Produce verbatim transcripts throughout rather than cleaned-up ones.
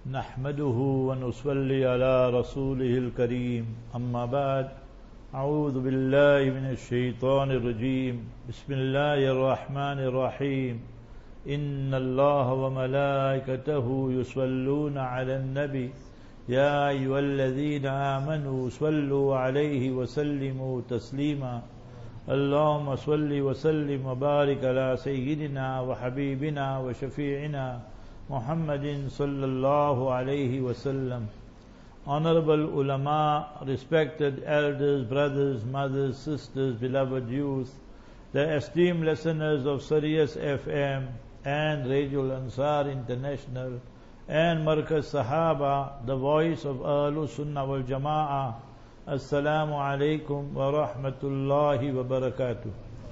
نحمده ونصلي على رسوله الكريم أما بعد أعوذ بالله من الشيطان الرجيم بسم الله الرحمن الرحيم إن الله وملائكته يصلون على النبي يا أيها الذين آمنوا صلوا عليه وسلموا تسليما اللهم صل وسلم وبارك على سيدنا وحبيبنا وشفيعنا Muhammadin sallallahu alayhi wasallam. Honorable ulama, respected elders, brothers, mothers, sisters, beloved youth, the esteemed listeners of Sirius F M and Radio Ansar International and Markaz Sahaba, the voice of Ahlus Sunnah wal Jama'ah. Assalamu alaikum wa rahmatullahi wa barakatuh.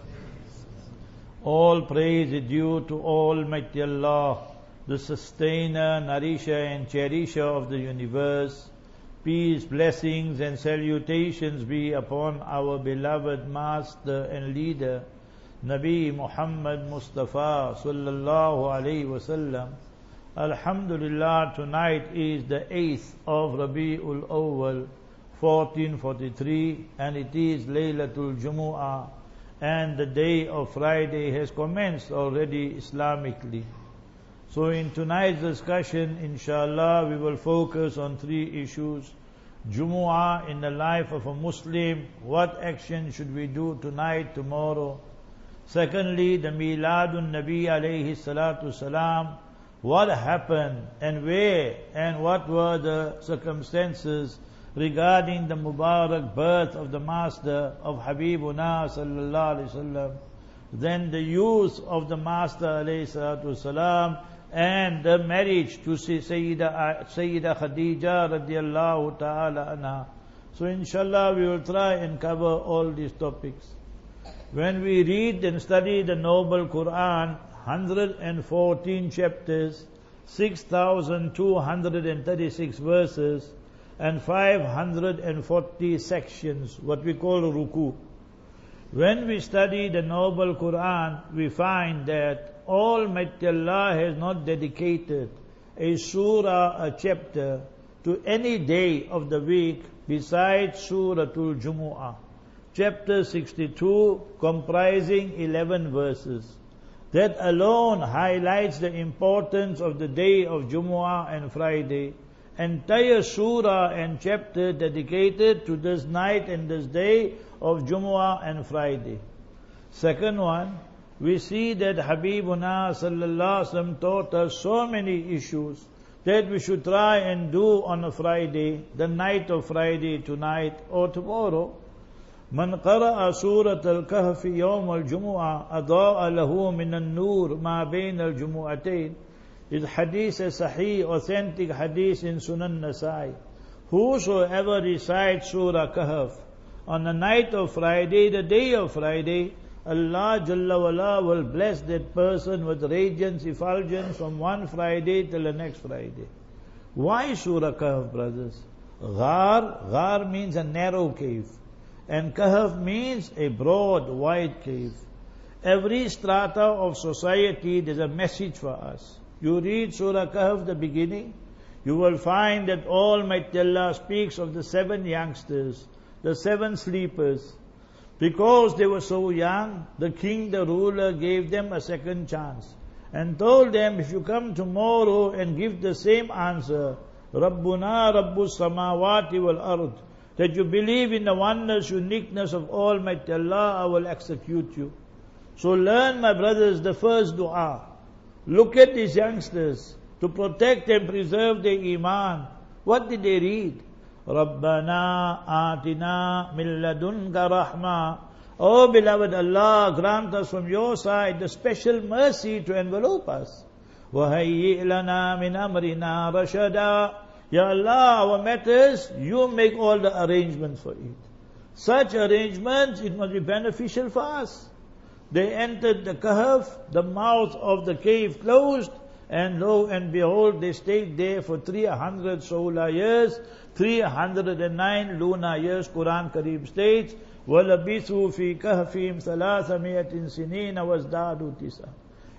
All praise is due to Almighty Allah, the sustainer, nourisher and cherisher of the universe. Peace, blessings and salutations be upon our beloved master and leader, Nabi Muhammad Mustafa sallallahu alayhi wasallam. Alhamdulillah, tonight is the eighth of Rabi'ul Awwal, fourteen forty-three, and it is Laylatul Jumu'ah, and the day of Friday has commenced already Islamically. So in tonight's discussion, inshallah, we will focus on three issues. Jumu'ah in the life of a Muslim. What action should we do tonight, tomorrow? Secondly, the Miladun Nabi alayhi salatu salam. What happened and where and what were the circumstances regarding the Mubarak birth of the Master of Habibuna sallallahu alayhi wasallam. Then the youth of the Master alayhi salatu salam, and the marriage to Sayyida, Sayyida Khadija radiallahu ta'ala anha. So inshallah we will try and cover all these topics. When we read and study the Noble Quran, one hundred fourteen chapters, six thousand two hundred thirty-six verses, and five hundred forty sections, what we call ruku. When we study the Noble Quran, we find that Almighty Allah has not dedicated a surah, a chapter, to any day of the week besides Suratul Jumu'ah. Chapter sixty-two, comprising eleven verses. That alone highlights the importance of the day of Jumu'ah and Friday. Entire surah and chapter dedicated to this night and this day of Jumu'ah and Friday. Second one, we see that Habibuna sallallahu alaihi wasallam taught us so many issues that we should try and do on a Friday, the night of Friday, tonight or tomorrow. Man qara'a surat al-kahf yawm al-jumu'ah ada'a lahu min an-nur ma bayn al-jumu'atayn. Is hadith a sahih, authentic hadith in Sunan Nasai. Whosoever recites Surah Kahf on the night of Friday, the day of Friday, Allah Jalla wala will bless that person with radiance, effulgence from one Friday till the next Friday. Why Surah Kahf, brothers? Ghar, Ghar means a narrow cave, and Kahf means a broad, wide cave. Every strata of society, there's a message for us. You read Surah Kahf, the beginning, you will find that Almighty Allah speaks of the seven youngsters, the seven sleepers. Because they were so young, the king, the ruler, gave them a second chance and told them, if you come tomorrow and give the same answer, Rabbuna Rabbus Samawati wal Ard, that you believe in the oneness, uniqueness of Almighty Allah, I will execute you. So learn, my brothers, the first dua. Look at these youngsters to protect and preserve their iman. What did they read? Rabbana atina min ladunka rahma. Oh beloved Allah, grant us from your side the special mercy to envelope us. Wahayyi lana min amrina rashada. Ya Allah, our matters, you make all the arrangements for it. Such arrangements, it must be beneficial for us. They entered the Kahf, the mouth of the cave closed, and lo and behold, they stayed there for three hundred solar years, three hundred nine lunar years, Quran Kareem states, وَلَبِثُوا فِي كَهْفِهِمْ ثَلَاثَمِائَةٍ سِنِينَ وَازْدَادُوا تِسْعًا.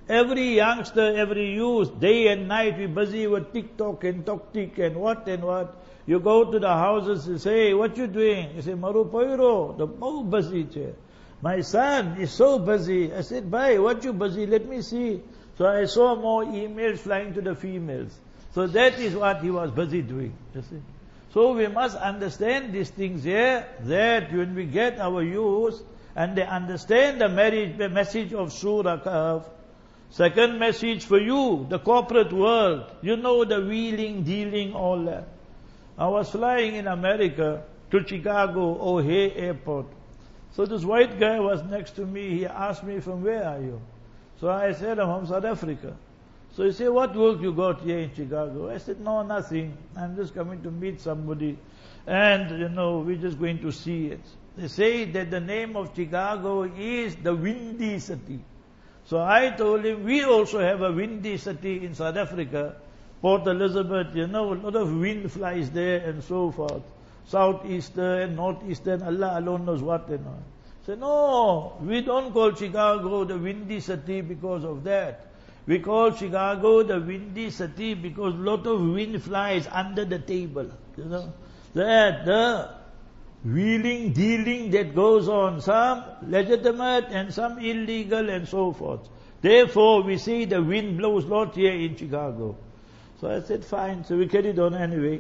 Every youngster, every youth, day and night, we busy with TikTok and Toktik and what and what. You go to the houses and say, what you doing? You say, Maru Poiro, the more busy che. My son is so busy. I said, bhai, what you busy? Let me see. So I saw more emails flying to the females. So that is what he was busy doing. You see. So we must understand these things here, that when we get our youth, and they understand the marriage, the message of Surah Kahf. Second message for you, the corporate world. You know the wheeling, dealing, all that. I was flying in America to Chicago O'Hare Airport. So this white guy was next to me. He asked me, from where are you? So I said, I'm from South Africa. So he said, what work you got here in Chicago? I said, no, nothing. I'm just coming to meet somebody. And, you know, we're just going to see it. They say that the name of Chicago is the windy city. So I told him, we also have a windy city in South Africa, Port Elizabeth, you know, a lot of wind flies there and so forth. Southeastern, northeastern, Allah alone knows what and all. Say, no, we don't call Chicago the windy city because of that. We call Chicago the windy city because a lot of wind flies under the table. You know, that the wheeling, dealing that goes on, some legitimate and some illegal and so forth. Therefore, we see the wind blows a lot here in Chicago. So I said, fine. So we carried on anyway.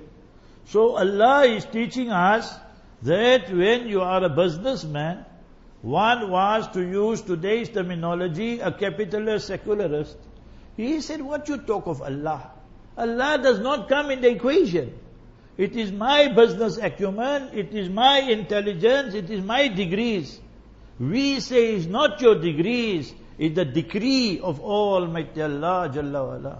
So Allah is teaching us that when you are a businessman, one was, to use today's terminology, a capitalist secularist. He said, what you talk of Allah? Allah does not come in the equation. It is my business acumen, it is my intelligence, it is my degrees. We say it's not your degrees, it's the decree of Almighty Allah Jalla wa'ala.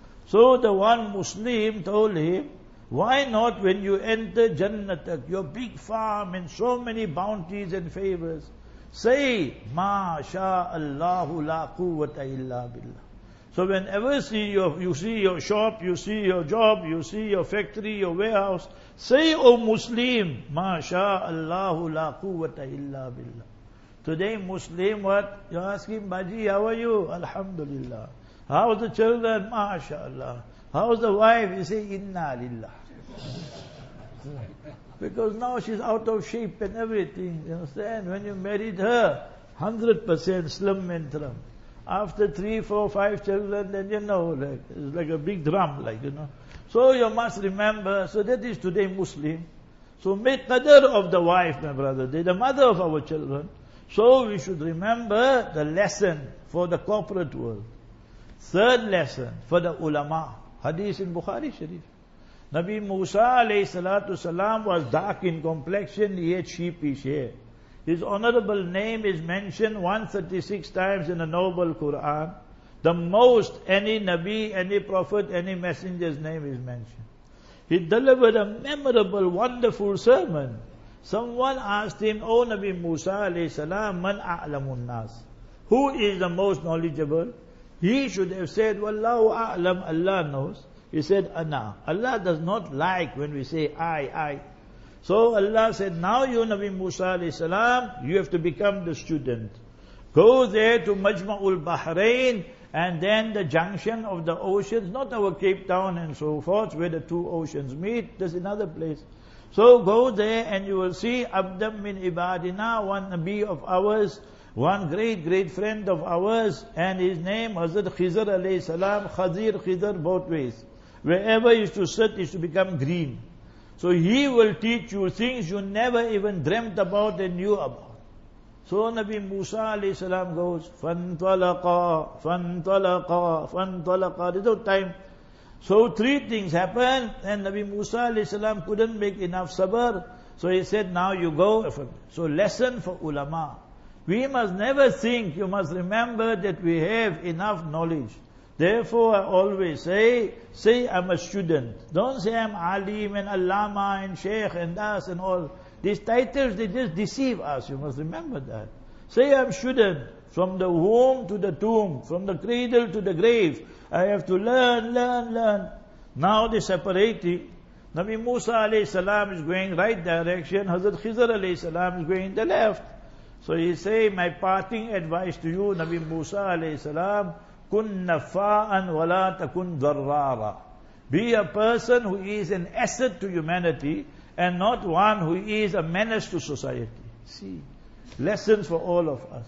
So the one Muslim told him, why not when you enter Jannatak, your big farm and so many bounties and favors, say, Ma sha Allahu la quwwata illa billah. So whenever see your, you see your shop, you see your job, you see your factory, your warehouse, say, O Muslim, Ma sha Allahu la quwwata illa billah. Today Muslim, what? You ask him, Baji, how are you? Alhamdulillah. How's the children? MashaAllah. How's the wife? You say, Inna lillah. Because now she's out of shape and everything. You understand? When you married her, one hundred percent slim and trim. After three, four, five children, then you know, like, it's like a big drum, like, you know. So you must remember, so that is today Muslim. So make qadr of the wife, my brother. They're the mother of our children. So we should remember the lesson for the corporate world. Third lesson for the ulama. Hadith in Bukhari Sharif. Nabi Musa alayhi salatu salam was dark in complexion, he had sheepish hair. His honorable name is mentioned one hundred thirty-six times in the noble Quran. The most any Nabi, any Prophet, any Messenger's name is mentioned. He delivered a memorable, wonderful sermon. Someone asked him, O Nabi Musa alayhi salam, man a'lamun nas? Who is the most knowledgeable? He should have said, Wallahu a'lam, Allah knows. He said, Ana. Allah does not like when we say I, I. So Allah said, now you Nabi Musa alayhi salam, you have to become the student. Go there to Majma'ul Bahrain, and then the junction of the oceans, not our Cape Town and so forth, where the two oceans meet, there's another place. So go there and you will see Abdam min Ibadina, one Nabi of ours, one great, great friend of ours, and his name Hazrat Khizr alayhi salam, Khazir, Khizr, both ways. Wherever he used to sit, he used to become green. So he will teach you things you never even dreamt about and knew about. So Nabi Musa alayhi salam goes, فَانْطَلَقَا فَانْطَلَقَا فَانْطَلَقَا. There's no time. So three things happened, and Nabi Musa alayhi salam couldn't make enough sabr. So he said, now you go. So lesson for ulama. We must never think, you must remember that we have enough knowledge. Therefore I always say, say I'm a student. Don't say I'm alim and allama and sheikh and das and all. These titles, they just deceive us. You must remember that. Say I'm student. From the womb to the tomb, from the cradle to the grave. I have to learn, learn, learn. Now they separating. Nabi Musa alayhi salam is going right direction. Hazrat Khizr alayhi salam is going the left. So he say, my parting advice to you, Nabi Musa alayhi salam, kun nafa'an wa la takun darrara. Be a person who is an asset to humanity and not one who is a menace to society. See, lessons for all of us.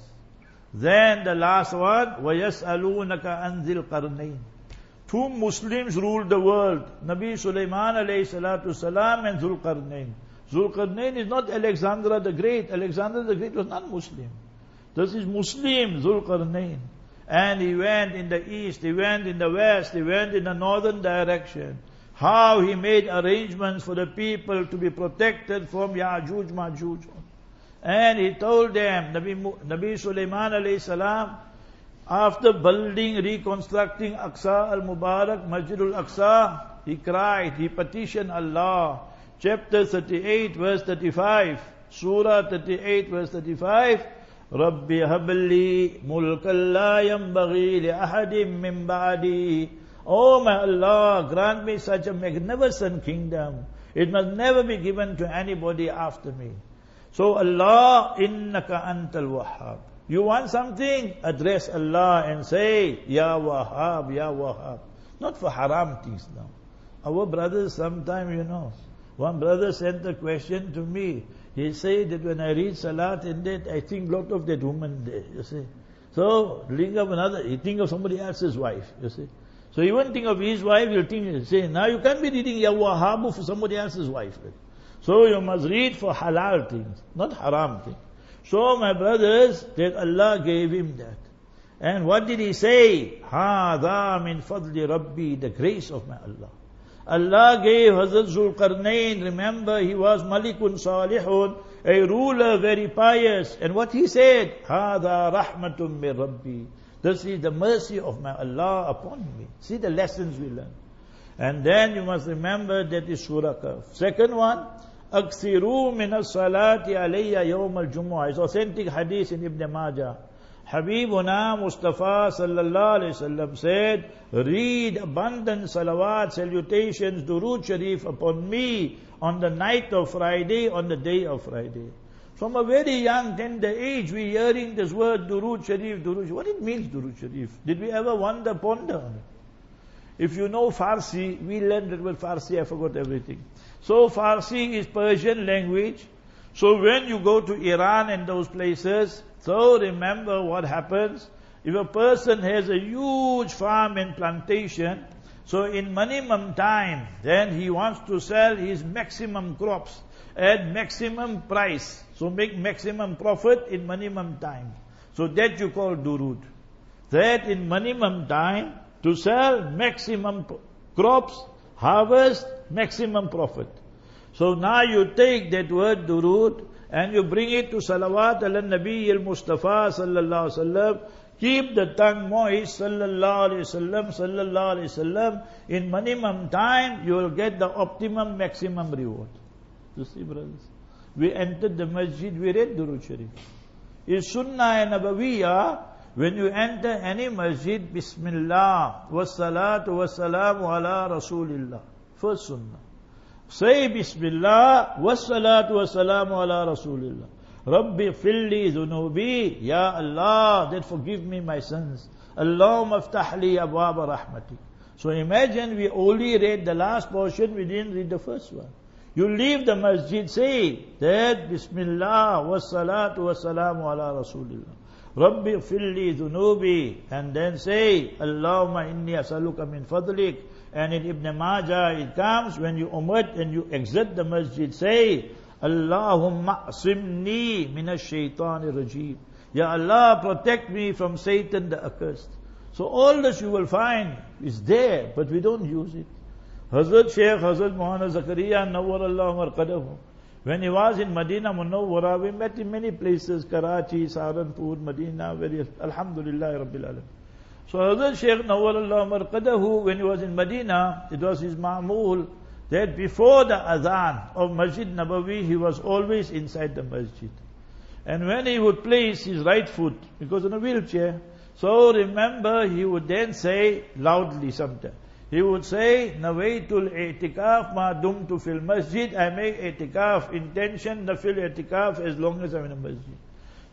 Then the last one, وَيَسْأَلُونَكَ عَنْ ذِي الْقَرْنَيْنِ. Two Muslims ruled the world, Nabi Sulaiman alayhi salatu salam and Zulqarnain. Zulqarnain is not Alexander the Great. Alexander the Great was not Muslim. This is Muslim, Zulqarnain. And he went in the east, he went in the west, he went in the northern direction. How he made arrangements for the people to be protected from Ya'juj, Ma'juj. And he told them, Nabi, Nabi Sulaiman alayhi salam, after building, reconstructing Aqsa al-Mubarak, Masjidul Aqsa, he cried, he petitioned Allah. Chapter thirty-eight, verse thirty-five, Surah thirty-eight, verse thirty-five, Rabbi habli mulkan la yanbaghi li ahadin min ba'di. Oh my Allah, grant me such a magnificent kingdom. It must never be given to anybody after me. So Allah, innaka antal wahhab. You want something? Address Allah and say, Ya Wahhab, Ya Wahhab. Not for haram things now. Our brothers sometime, you know, one brother sent a question to me. He said that when I read Salat in that, I think lot of that woman there, you see. So, think of another, he think of somebody else's wife, you see. So he won't think of his wife, he'll think, say, now you can't be reading Ya Wahhab for somebody else's wife. So you must read for halal things, not haram things. So my brothers, that Allah gave him that. And what did he say? Hada min fadli Rabbi, the grace of my Allah. Allah gave Hazrat Zulqarnain, remember he was Malikun Salihun, a ruler very pious. And what he said? Hada rahmatun min Rabbi. This is the mercy of my Allah upon me. See the lessons we learn. And then you must remember that is Surah Kahf. Second one, Aksiru min as-salati alayya yawm al-jumu'ah. It's authentic hadith in Ibn Majah. Habibuna Mustafa sallallahu alayhi wasallam said, read abundant salawat, salutations, durood sharif upon me on the night of Friday, on the day of Friday. From a very young, tender age, we hearing this word durood sharif, durood sharif. What it means, durood sharif? Did we ever wonder, ponder on it? If you know Farsi, we learned it with Farsi, I forgot everything. So Farsi is Persian language. So when you go to Iran and those places, so remember what happens. If a person has a huge farm and plantation, so in minimum time, then he wants to sell his maximum crops at maximum price. So make maximum profit in minimum time. So that you call durood. That in minimum time, to sell maximum crops, harvest, maximum profit. So now you take that word durood and you bring it to salawat ala Nabi al-Mustafa sallallahu alaihi wasallam. Keep the tongue moist, sallallahu alaihi wasallam, sallallahu alaihi wasallam. In minimum time, you will get the optimum, maximum reward. You see, brothers? We entered the masjid, we read durood sharif. It's sunnah and nabawiyah. When you enter any masjid, Bismillah, wassalatu wassalamu ala Rasulillah. First sunnah. Say Bismillah, wassalatu wassalamu ala Rasulillah. Rabbi filli dhunubi, Ya Allah, that forgive me my sins. Allahumma aftahli abwaba rahmatik. So imagine we only read the last portion, we didn't read the first one. You leave the masjid, say that Bismillah, wassalatu wassalamu ala Rasulillah. Rabbi filli dhunubi, and then say Allahumma inni asaluka min fadlik. And in Ibn Majah it comes, when you omit and you exit the masjid, say Allahumma asimni minash shaitani rajim. Ya Allah, protect me from Satan the accursed. So all this you will find is there, but we don't use it. Hazrat Shaykh Hazrat Muhammad Zakaria Nawwarallahu Marqadahu, when he was in Medina Munawwara, we met in many places, Karachi, Saharanpur, Medina, various, Alhamdulillah Rabbil Alamin. So Hazrat Shaykh Nawwarallahu Marqadahu, when he was in Medina, it was his ma'mul that before the adhan of Masjid Nabawi, he was always inside the masjid. And when he would place his right foot, because in a wheelchair, so remember he would then say loudly sometimes, he would say, Nawaitul i'tikaf ma dumtu fil masjid. I make i'tikaf, intention, nafil i'tikaf as long as I'm in a masjid.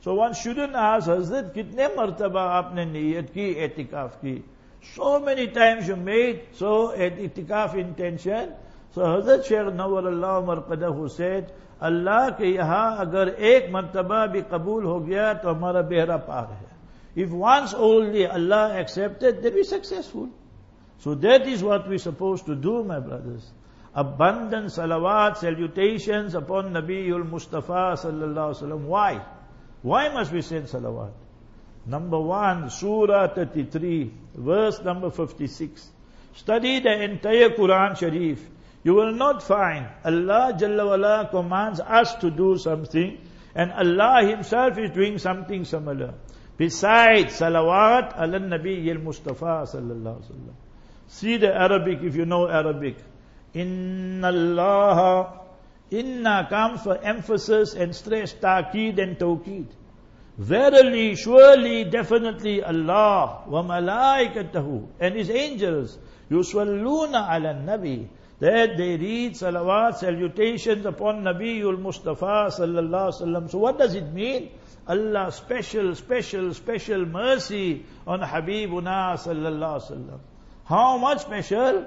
So one shouldn't ask, Hazrat, kitne martaba aapne niyat ki, etikaf ki? So many times you made so etikaf intention. So Hazrat Shaykh Nawwarallahu Marqadahu said, Allah ke yahan agar ek martaba bhi qabool ho gaya to hamara behra par hai. If once only Allah accepted, then we successful. So that is what we're supposed to do, my brothers. Abundant salawat, salutations upon Nabiul Mustafa sallallahu alaihi wasallam. Why? Why must we send salawat? Number one, Surah thirty-three, verse number fifty-six. Study the entire Quran Sharif. You will not find Allah Jalla wala commands us to do something and Allah Himself is doing something similar. Besides salawat ala Nabi al-Mustafa sallallahu alaihi wasallam. See the Arabic if you know Arabic. Inna Allah, inna comes for emphasis and stress, ta'keed and tawkeed. Verily, surely, definitely Allah wa malaikatahu and His angels yuswalluna ala Nabi, that they read salawat, salutations upon Nabiul Mustafa sallallahu alaihi wasallam. So what does it mean? Allah special, special, special mercy on Habibuna sallallahu alaihi wasallam. How much special?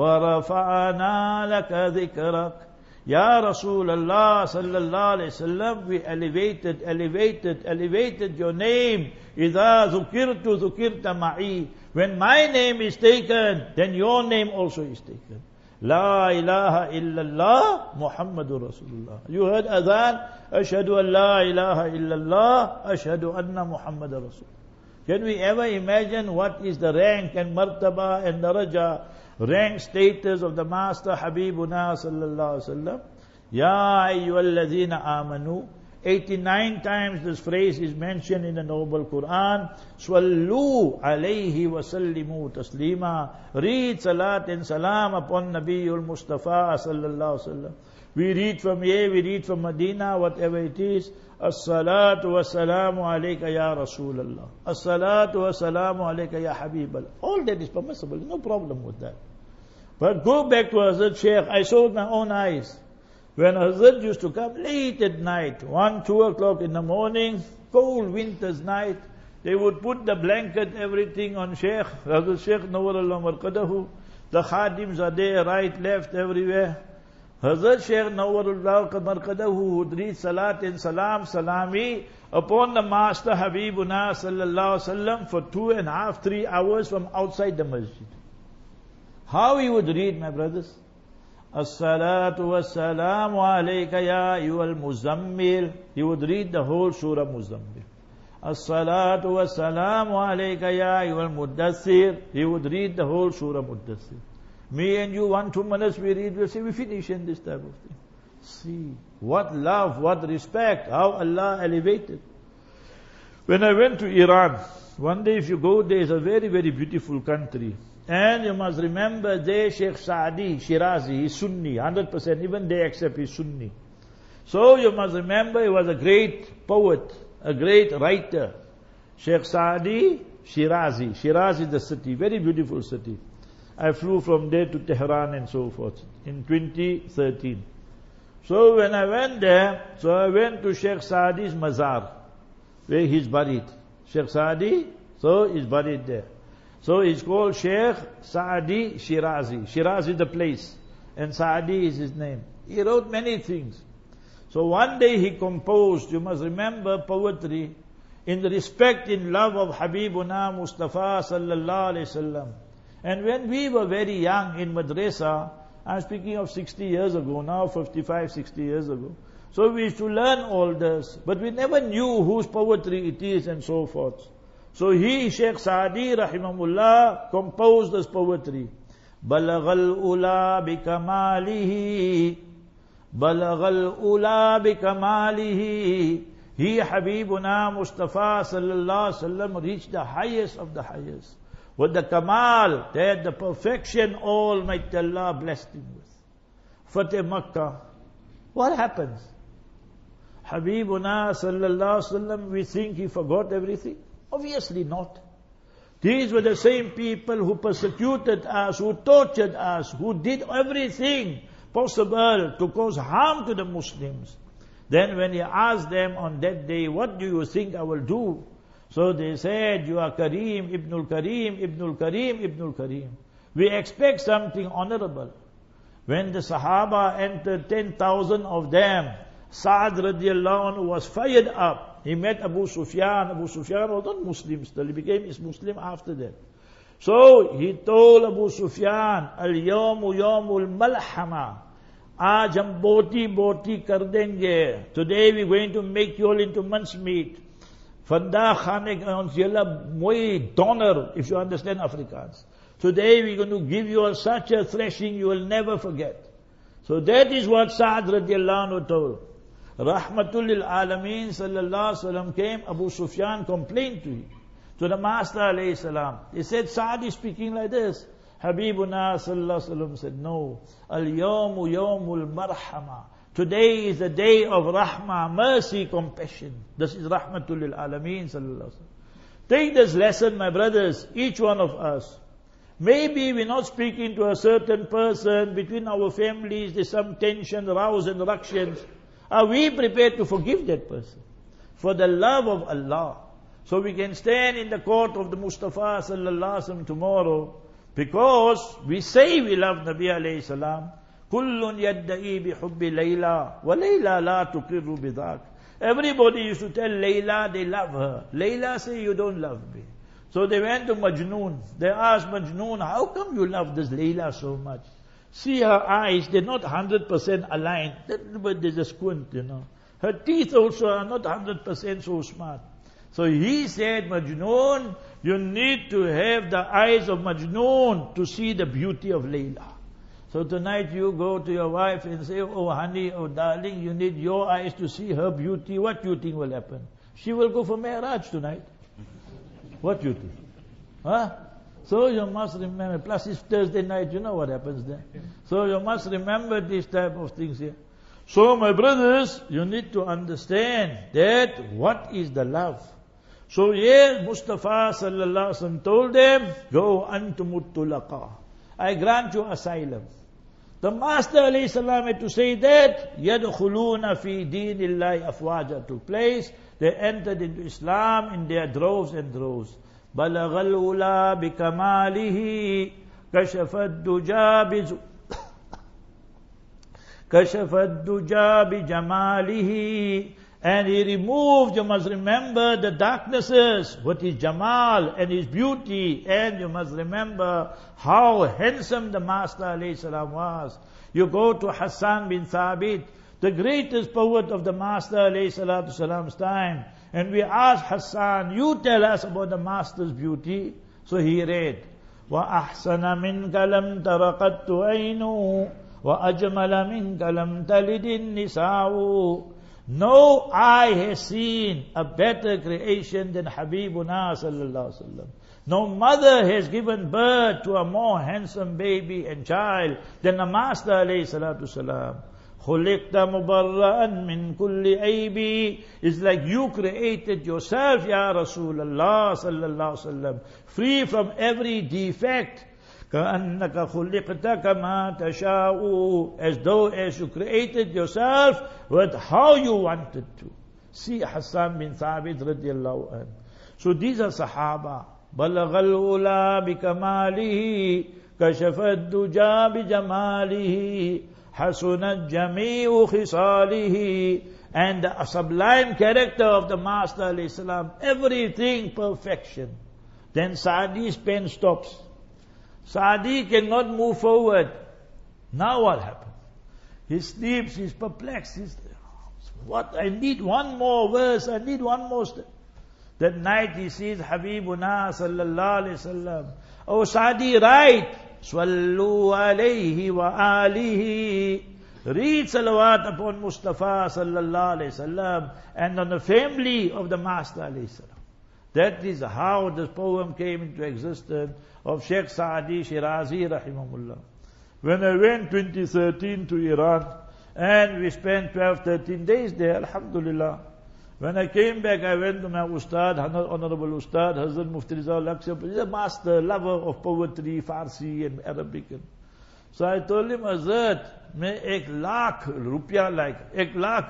وَرَفَعَنَا لَكَ ذِكْرَكَ Ya Rasulullah sallallahu alayhi wasallam, we elevated, elevated, elevated your name. إِذَا ذُكِرْتُ ذُكِرْتَ مَعِي. When my name is taken, then your name also is taken. La ilaha illallah Muhammadur Rasulullah. You heard adhan? Ashhadu an la ilaha illallah, ashhadu anna Muhammadar Rasul. Can we ever imagine what is the rank and martaba and daraja, rank status of the Master Habibuna sallallahu alaihi wasallam? Ya ayyuhalladhina amanu. eighty-nine times this phrase is mentioned in the noble Quran. Swallu alayhi wa sallimu taslima. Read salat and salam upon Nabiul Mustafa sallallahu alaihi wasallam. We read from here, we read from Medina, whatever it is. As-salatu wa salamu alayka ya Rasulallah. As-salatu wa salamu alayka ya Habiballah. All that is permissible, no problem with that. But go back to Hazrat Shaykh. I saw with my own eyes. When Hazrat used to come late at night, one, two o'clock in the morning, cold winter's night, they would put the blanket, everything on Shaykh, Hazrat Shaykh Nawwarallahu Marqadahu. The khadims are there, right, left, everywhere. Hazrat Shaykh Nawwarallahu Marqadahu would read salat and salam, salami upon the Master Habibuna sallallahu alaihi wasallam for two and a half, three hours from outside the masjid. How he would read, my brothers? As-salatu was-salamu alayka ya ayyuhal muzammil. He would read the whole surah Muzammil. As-salatu was-salamu alayka ya ayyuhal muddassir. He would read the whole surah Muddassir. Me and you, one, two minutes we read, we'll say we finish in this type of thing. See, what love, what respect, how Allah elevated. When I went to Iran, one day if you go there, it's a very, very beautiful country. And you must remember there Sheikh Saadi Shirazi, he's Sunni, one hundred percent, even they accept he's Sunni. So you must remember he was a great poet, a great writer. Sheikh Saadi Shirazi, Shiraz is the city, very beautiful city. I flew from there to Tehran and so forth in twenty thirteen. So when I went there, so I went to Sheikh Saadi's mazar, where he's buried. Sheikh Saadi, so he's buried there. So it's called Sheikh Saadi Shirazi. Shirazi is the place, and Saadi is his name. He wrote many things. So one day he composed, you must remember, poetry in the respect, in love of Habibuna Mustafa sallallahu alaihi wasallam. And when we were very young in madrasa, I'm speaking of sixty years ago, now fifty-five, sixty years ago. So we used to learn all this, but we never knew whose poetry it is and so forth. So he, Sheikh Saadi rahimahullah, composed this poetry. Balaghal ula bikamalihi, Balaghal ula bikamalihi. He, Habibuna Mustafa sallallahu alaihi wasallam, reached the highest of the highest. With the kamal, that the perfection Almighty Allah blessed him with. Fateh Makkah. What happens? Habibuna sallallahu alaihi wasallam, we think he forgot everything? Obviously not. These were the same people who persecuted us, who tortured us, who did everything possible to cause harm to the Muslims. Then when he asked them on that day, what do you think I will do? So they said, you are Kareem, Ibnul Kareem, Ibnul Kareem, Ibnul Kareem. We expect something honorable. When the Sahaba entered, ten thousand of them, Sa'ad radiallahu anhu was fired up. He met Abu Sufyan. Abu Sufyan was not Muslim still. He became his Muslim after that. So he told Abu Sufyan, Al-yawmu yawmul malhama. Aaj hum boti boti kar denge. Today we're going to make you all into mincemeat. Fanda khane ons yalla moi donor, if you understand Afrikaans. Today we're going to give you all such a thrashing you will never forget. So that is what Sa'ad radiallahu anhu told. Rahmatul lil Alameen sallallahu alaihi wasallam came, Abu Sufyan complained to him, to the Master alayhi salam. He said, Sa'ad is speaking like this. Habibuna sallallahu alaihi wasallam said, no. Al-yawmu yawmul marhama. Today is the day of rahmah, mercy, compassion. This is Rahmatul lil Alameen sallallahu alaihi wasallam. Take this lesson, my brothers, each one of us. Maybe we're not speaking to a certain person, between our families there's some tension, rows and ructions. Are we prepared to forgive that person? For the love of Allah. So we can stand in the court of the Mustafa sallallahu alaihi wasallam tomorrow, because we say we love Nabi alayhi salam. Kullun yadda'i bi hubbi Layla, wa Layla la tuqirru bidhak. Everybody used to tell Layla they love her. Layla say, you don't love me. So they went to Majnoon. They asked Majnoon, how come you love this Layla so much? See her eyes, they're not one hundred percent aligned. But there's a squint, you know. Her teeth also are not one hundred percent so smart. So he said, Majnoon, you need to have the eyes of Majnoon to see the beauty of Layla. So tonight you go to your wife and say, oh honey, oh darling, you need your eyes to see her beauty. What do you think will happen? She will go for Mi'raj tonight. What do you think? Huh? So you must remember, plus it's Thursday night, you know what happens there. So you must remember these type of things here. So my brothers, you need to understand that what is the love. So yes, Mustafa sallallahu alaihi wasallam told them, go antumut tulaqa. I grant you asylum. The Master alayhi salam had to say that, yadkhuluna fi dinillahi afwaja took place. They entered into Islam in their droves and droves. بلغ الأولى بكماله كشف الدجى كشف الدجى بجماله. And he removed, you must remember, the darknesses with his Jamal and his beauty. And you must remember how handsome the Master alayhi salam was. You go to Hassan bin Thabit, the greatest poet of the Master alayhi salatu salam's time. And we asked Hassan, you tell us about the Master's beauty. So he read, وَأَحْسَنَ مِنْكَ لَمْ تَرَقَتْتُ عَيْنُ وَأَجْمَلَ مِنْكَ لَمْ تَلِدِ النِّسَاءُ. No eye has seen a better creation than Habibuna sallallahu alaihi wasallam. No mother has given birth to a more handsome baby and child than the Master alayhi salatu salam. خُلِقْتَ مُبَرَّأً مِّن كُلِّ عَيْبٍ. It's like you created yourself, Ya Rasulullah sallallahu alaihi wasallam, free from every defect. كَأَنَّكَ خُلِقْتَ كَمَا تَشَاءُ. As though as you created yourself with how you wanted to. See Hassan bin Thabit radiallahu anhu. So these are Sahaba. بَلَغَ الْأُولَى بِكَمَالِهِ كَشَفَ الدُّجَى بِجَمَالِهِ حَسُنَتْ جَمِيعُ خِصَالِهِ. And the sublime character of the Master alayhi salam, everything perfection. Then Saadi's pen stops. Saadi cannot move forward. Now what happened? He sleeps, he's perplexed. He's, what? I need one more verse, I need one more step. That night he sees Habibuna sallallahu alayhi wasallam. Oh Saadi, write. Swallu alayhi wa alihi. Read salawat upon Mustafa sallallahu alayhi wasallam and on the family of the Master alayhi salam. That is how this poem came into existence of Sheikh Saadi Shirazi rahimahullah. When I went twenty thirteen to Iran and we spent twelve, thirteen days there, alhamdulillah. When I came back, I went to my Ustad, Honorable Ustad, Hazrat Mufti Rizal Laksha. He's a master, lover of poetry, Farsi and Arabic. So I told him, Hazrat, मैं एक लाख रुपया like, एक lakh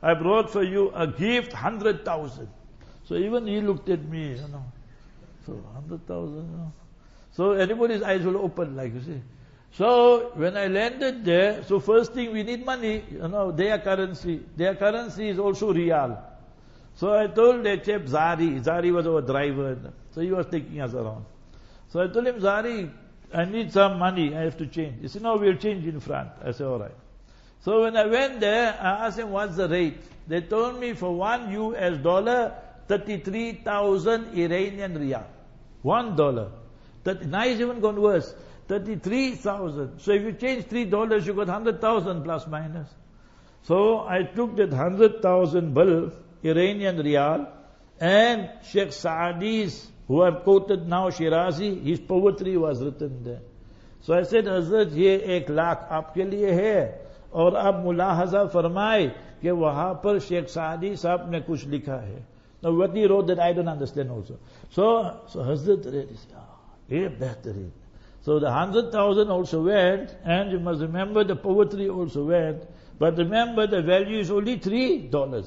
I brought for you a gift, hundred thousand. So even he looked at me, you know. So hundred thousand, you know. So everybody's eyes will open, like you see. So when I landed there, so first thing we need money, you know, their currency. Their currency is also Riyal. So I told that chap Zari, Zari was our driver, so he was taking us around. So I told him, Zari, I need some money, I have to change. He said, no, we'll change in front. I said, alright. So when I went there, I asked him, what's the rate? They told me for one U S dollar, thirty-three thousand Iranian Riyal. One dollar. Now it's even gone worse. thirty-three thousand. So if you change three dollars, you got one hundred thousand plus minus. So I took that one hundred thousand bill, Iranian Riyal, and Sheikh Saadi's, who I've quoted now, Shirazi, his poetry was written there. So I said, Hazrat, ye ek lakh aapke liye hai, aur ab mulahaza farmaye, कि वहां पर शेख सादी साहब ने कुछ लिखा है. Now what he wrote that I don't understand also. So, so Hazrat read this. Yeah, better. So the hundred thousand also went, and you must remember the poetry also went. But remember the value is only three dollars.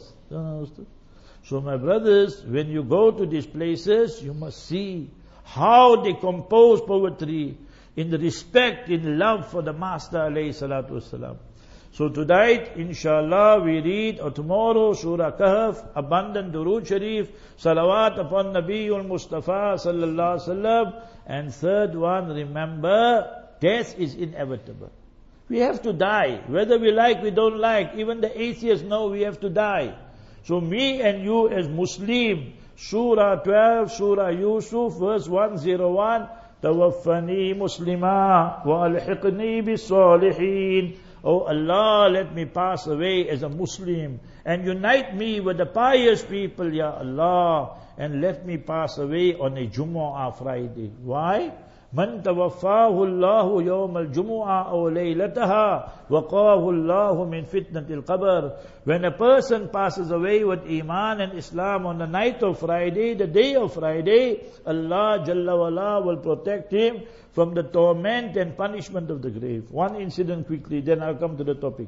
So my brothers, when you go to these places, you must see how they compose poetry in the respect, in love for the Master alayhi salatu wasalam. So tonight, inshallah, we read, or tomorrow, Surah Kahf, abundant Durood Sharif, Salawat upon Nabiul Mustafa sallallahu alaihi wasallam, and third one, remember, death is inevitable. We have to die, whether we like, we don't like. Even the atheists know we have to die. So me and you as Muslim, Surah twelve, Surah Yusuf, verse one oh one, Tawaffani Muslima wa alhiqni bis-salihin. Oh Allah, let me pass away as a Muslim and unite me with the pious people, Ya Allah, and let me pass away on a Jumu'ah Friday. Why? Man tawaffahu Allahu yawm al-Jumu'ah aw laylataha waqahu Allahu min fitnatil qabr. When a person passes away with Iman and Islam on the night of Friday, the day of Friday, Allah Jalla wala will protect him from the torment and punishment of the grave. One incident quickly, then I'll come to the topic.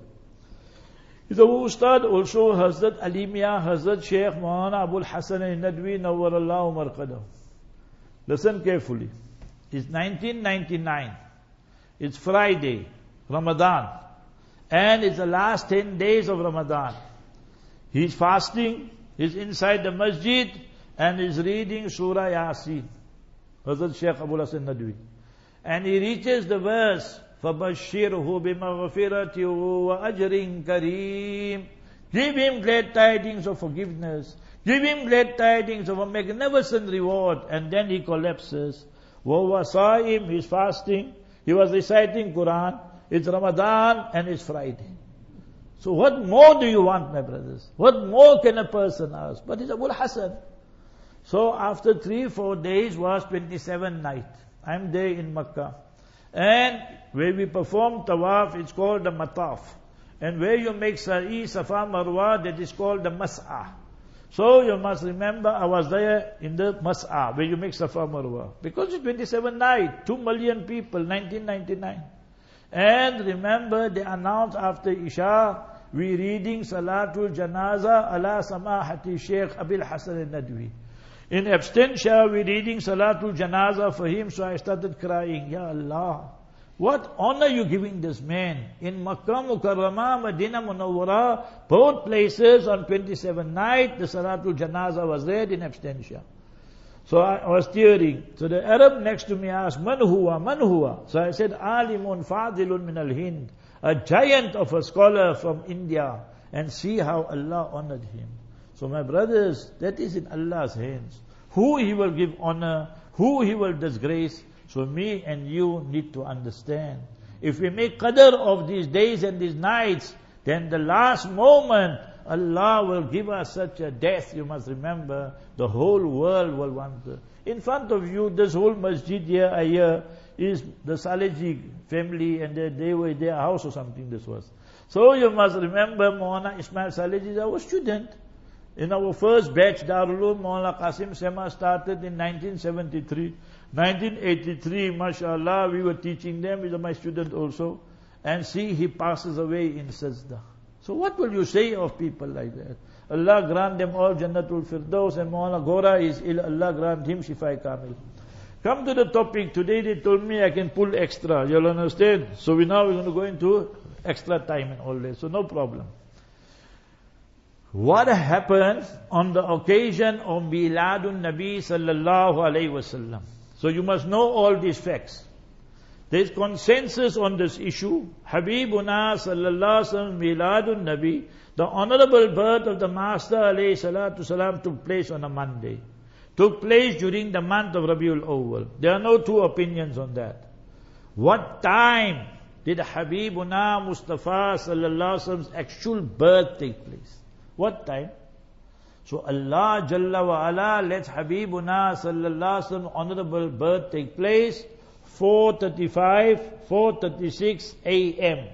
The Ustad also Hazrat Alimia, Hazrat Sheikh Maulana Abul Hasan al-Nadwi Nawwarallahu Marqadahu. Listen carefully. It's nineteen ninety-nine. It's Friday, Ramadan. And it's the last ten days of Ramadan. He's fasting, he's inside the masjid, and he's reading Surah Yasin. Hazrat Sheikh Abul Hasan al-Nadwi. And he reaches the verse, فَبَشِّرْهُ بِمَغْفِرَةٍ وَأَجْرٍ كَرِيمٍ. Give him glad tidings of forgiveness. Give him glad tidings of a magnificent reward. And then he collapses. وَهُوَ صَائِمٌ, he's fasting. He was reciting Quran. It's Ramadan and it's Friday. So what more do you want, my brothers? What more can a person ask? But it's Abul Hasan. So after three, four days was twenty-seventh night. I'm there in Makkah. And where we perform tawaf, it's called the mataf. And where you make sa'i, safa, marwa, that is called the mas'a. So you must remember, I was there in the mas'a, where you make safa, marwa. Because it's twenty-seventh night, two million people, nineteen ninety-nine. And remember, they announced after Isha, we reading Salatul Janaza ala Samahati Sheikh Abil Hasan al-Nadwi. In absentia, we reading Salatul Janaza for him, so I started crying, Ya Allah, what honor you giving this man? In Makkah Mukarramah, Medina Munawwara, both places on twenty-seventh night, the Salatul Janaza was read in absentia. So I was tearing. So the Arab next to me asked, Man huwa, man huwa? So I said, Alimun fadilun min al-Hind, a giant of a scholar from India, and see how Allah honored him. So my brothers, that is in Allah's hands. Who He will give honor, who He will disgrace. So me and you need to understand. If we make qadr of these days and these nights, then the last moment, Allah will give us such a death, you must remember, the whole world will wonder. In front of you, this whole masjid here, a year, is the Saleji family, and they, they were their house or something this was. So you must remember, Maulana Ismail Saleji is our student. In our first batch, Darul Uloom, Maulana Qasim Sema started in nineteen seventy-three. nineteen eighty-three, mashallah, we were teaching them, he was my student also. And see, he passes away in sajda. So what will you say of people like that? Allah grant them all Jannatul Firdaus, and Maulana Gora is ill, Allah grant him Shifai Kamil. Come to the topic. Today they told me I can pull extra. You'll understand? So we now we're going to go into extra time and all that. So no problem. What happened on the occasion of Miladun Nabi sallallahu alayhi wasallam? So you must know all these facts. There is consensus on this issue. Habibuna sallallahu alayhi wasallam Miladun Nabi, the honorable birth of the Master alayhi salatu salam, took place on a Monday. Took place during the month of Rabiul Awwal. There are no two opinions on that. What time did Habibuna Mustafa sallallahu alaihi wasallam's actual birth take place? What time? So Allah Jalla wa Ala lets Habibuna sallallahu alaihi wasallam honorable birth take place four thirty-five, four thirty-six a m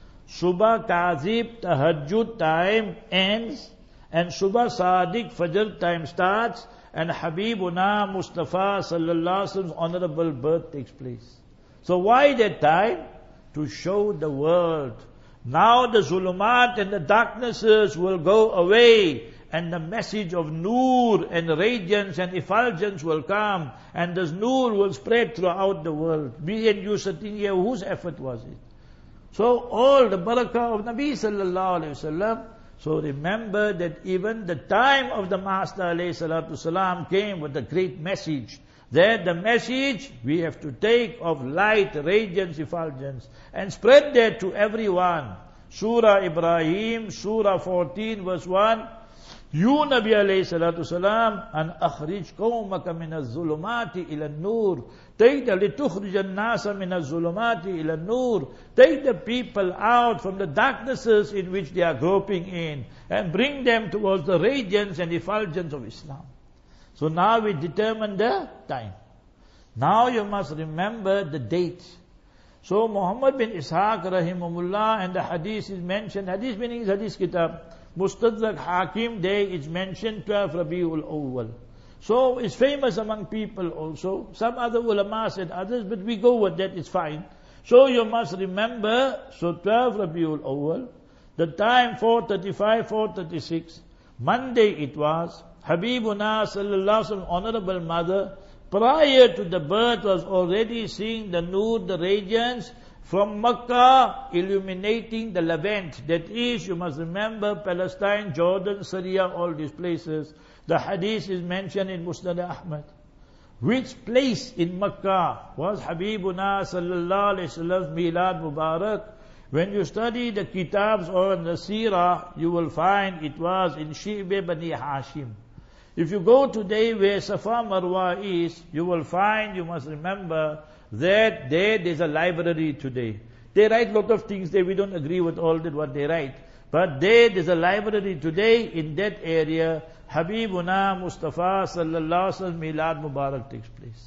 Subha Kazib Tahajjud time ends, and Subha Sadiq Fajr time starts, and Habibuna Mustafa sallallahu alaihi wasallam's honorable birth takes place. So why that time? To show the world. Now the zulumat and the darknesses will go away, and the message of Noor and radiance and effulgence will come, and this Noor will spread throughout the world. Me and you sitting here, whose effort was it? So all the barakah of Nabi sallallahu alayhi wasallam. So remember that even the time of the Master alayhi salatu salam came with a great message. That the message we have to take of light, radiance, effulgence, and spread that to everyone. Surah Ibrahim, Surah fourteen, verse one. You Nabi alayhi salatu salam, an akhrij qawmaka min az-zulumati ila an-nur. Take the litukhrij an-nasa min az-zulumati ila an-nur. Take the people out from the darknesses in which they are groping in, and bring them towards the radiance and effulgence of Islam. So now we determine the time. Now you must remember the date. So Muhammad bin Ishaq rahimahullah, and the hadith is mentioned, hadith meaning is hadith kitab. Mustadrak Hakim Day is mentioned twelve Rabiul Awwal. So it's famous among people also. Some other ulama said others, but we go with that, it's fine. So you must remember, so twelve Rabiul Awwal, the time four thirty-five, four thirty-six, Monday it was. Habibuna sallallahu alaihi wasallam, honorable mother, prior to the birth was already seeing the Noor, the radiance, from Makkah illuminating the Levant. That is, you must remember, Palestine, Jordan, Syria, all these places. The hadith is mentioned in Musnad Ahmad. Which place in Makkah was Habibuna sallallahu alayhi wasallam's Milad Mubarak? When you study the kitabs on the Seerah, you will find it was in Shi'be Bani Hashim. If you go today where Safa Marwa is, you will find, you must remember, that there there's a library today. They write a lot of things there, we don't agree with all that what they write. But there there's a library today in that area. Habibuna Mustafa sallallahu alaihi wasallam Milad Mubarak takes place.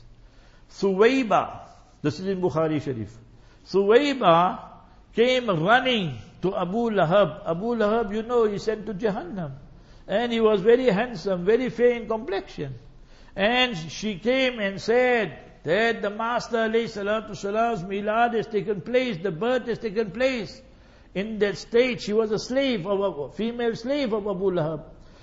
Suwayba, this is in Bukhari Sharif. Suwayba came running to Abu Lahab. Abu Lahab, you know, he sent to Jahannam. And he was very handsome, very fair in complexion. And she came and said that the Master alayhi salatu salam's milad has taken place, the birth has taken place. In that state, she was a slave, of a female slave of Abu Lahab.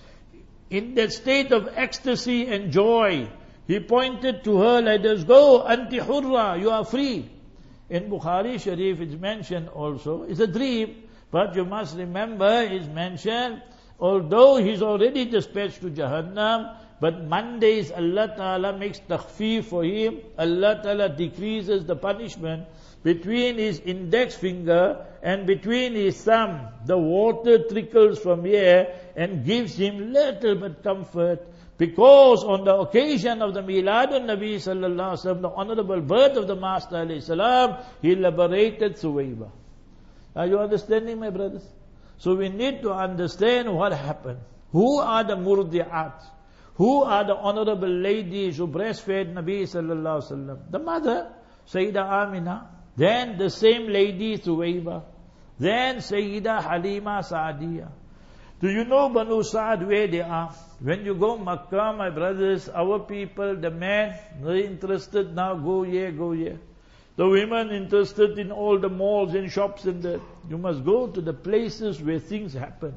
In that state of ecstasy and joy, he pointed to her like this, go, anti hurra, you are free. In Bukhari Sharif it's mentioned also, it's a dream, but you must remember it's mentioned, although he's already dispatched to Jahannam, but Mondays Allah Ta'ala makes takhfeef for him. Allah Ta'ala decreases the punishment between his index finger and between his thumb. The water trickles from here and gives him little but comfort, because on the occasion of the Miladun Nabi Sallallahu Alaihi Wasallam, the honorable birth of the Master Alayhi Salam, he liberated Suwayba. Are you understanding, my brothers? So we need to understand what happened. Who are the murdi'at? Who are the honorable ladies who breastfed Nabi Sallallahu Alaihi Wasallam? The mother, Sayyidah Amina. Then the same lady, Suwayba. Then Sayyidah Halima Sa'adiyah. Do you know Banu Sa'ad where they are? When you go Makkah, my brothers, our people, the men, they're interested now, go here, go here. The women interested in all the malls and shops and that. You must go to the places where things happen.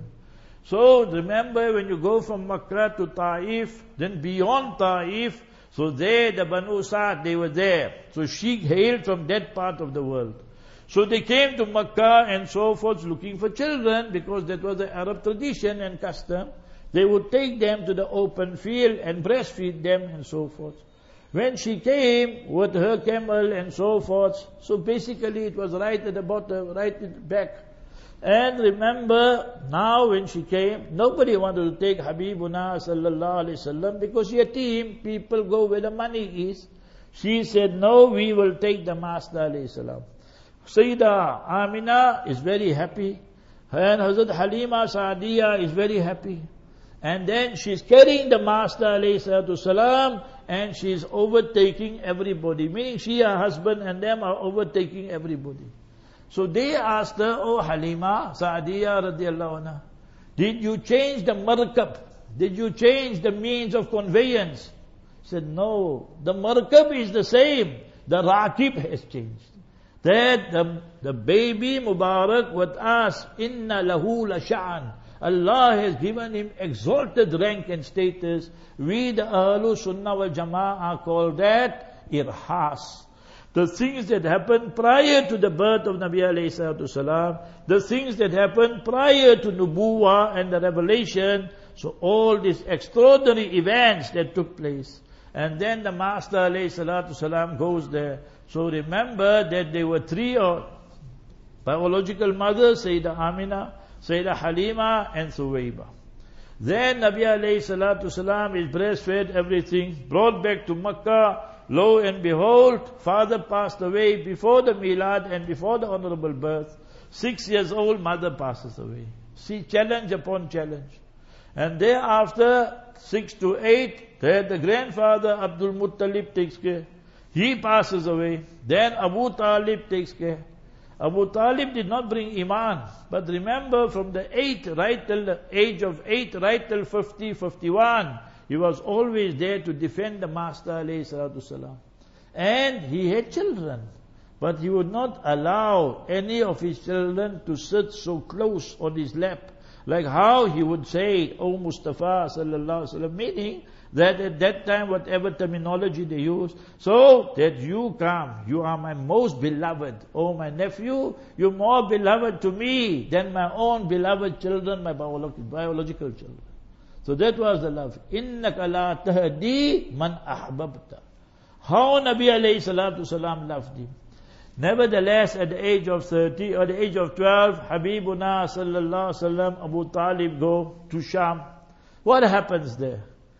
So remember, when you go from Makkah to Taif, then beyond Taif, so there the Banu Sa'd, they were there. So she hailed from that part of the world. So they came to Makkah and so forth looking for children, because that was the Arab tradition and custom. They would take them to the open field and breastfeed them and so forth. When she came with her camel and so forth, so basically it was right at the bottom, right at the back. And remember, now when she came, nobody wanted to take Habibuna sallallahu alayhi wasallam, because yatim, people go where the money is. She said, no, we will take the Master alayhi salam. Sayyidah Amina is very happy, and Hazrat Halima Sa'diya is very happy. And then she's carrying the Master alayhi salatu salam, and she's overtaking everybody. Meaning she, her husband and them are overtaking everybody. So they asked her, oh Halima Sa'diya radiallahu anha, did you change the markab? Did you change the means of conveyance? She said, no, the markab is the same. The rakib has changed. That the, the baby Mubarak would ask, inna lahu la sha'an. Allah has given him exalted rank and status. We the Ahlu Sunnah wal Jama'ah call that irhas. The things that happened prior to the birth of Nabi alayhi salatu salam, the things that happened prior to Nubuwah and the revelation, so all these extraordinary events that took place. And then the Master alayhi salatu salam goes there. So remember that there were three uh, biological mothers, Sayyidah Amina, Sayyidah Halima and Suwayba. Then Nabi alayhi salatu salam is breastfed, everything, brought back to Makkah. Lo and behold, father passed away before the Milad and before the honorable birth. Six years old, mother passes away. See, challenge upon challenge. And thereafter, six to eight, there the grandfather Abdul Muttalib takes care. He passes away. Then Abu Talib takes care. Abu Talib did not bring Iman. But remember, from the eight right till the age of eight, right till fifty, fifty-one, he was always there to defend the Master alayhi salatu salam. And he had children. But he would not allow any of his children to sit so close on his lap. Like how he would say, O Mustafa sallallahu alaihi wasallam, meaning that at that time, whatever terminology they use, so that you come, you are my most beloved. Oh, my nephew, you're more beloved to me than my own beloved children, my biological children. So that was the love. Innaka la tahdi man ahbabta. How Nabi alayhi salatu salam loved him. Nevertheless, at the age of thirty or the age of twelve, Habibuna sallallahu alaihi wasallam, Abu Talib go to Sham. What happens there?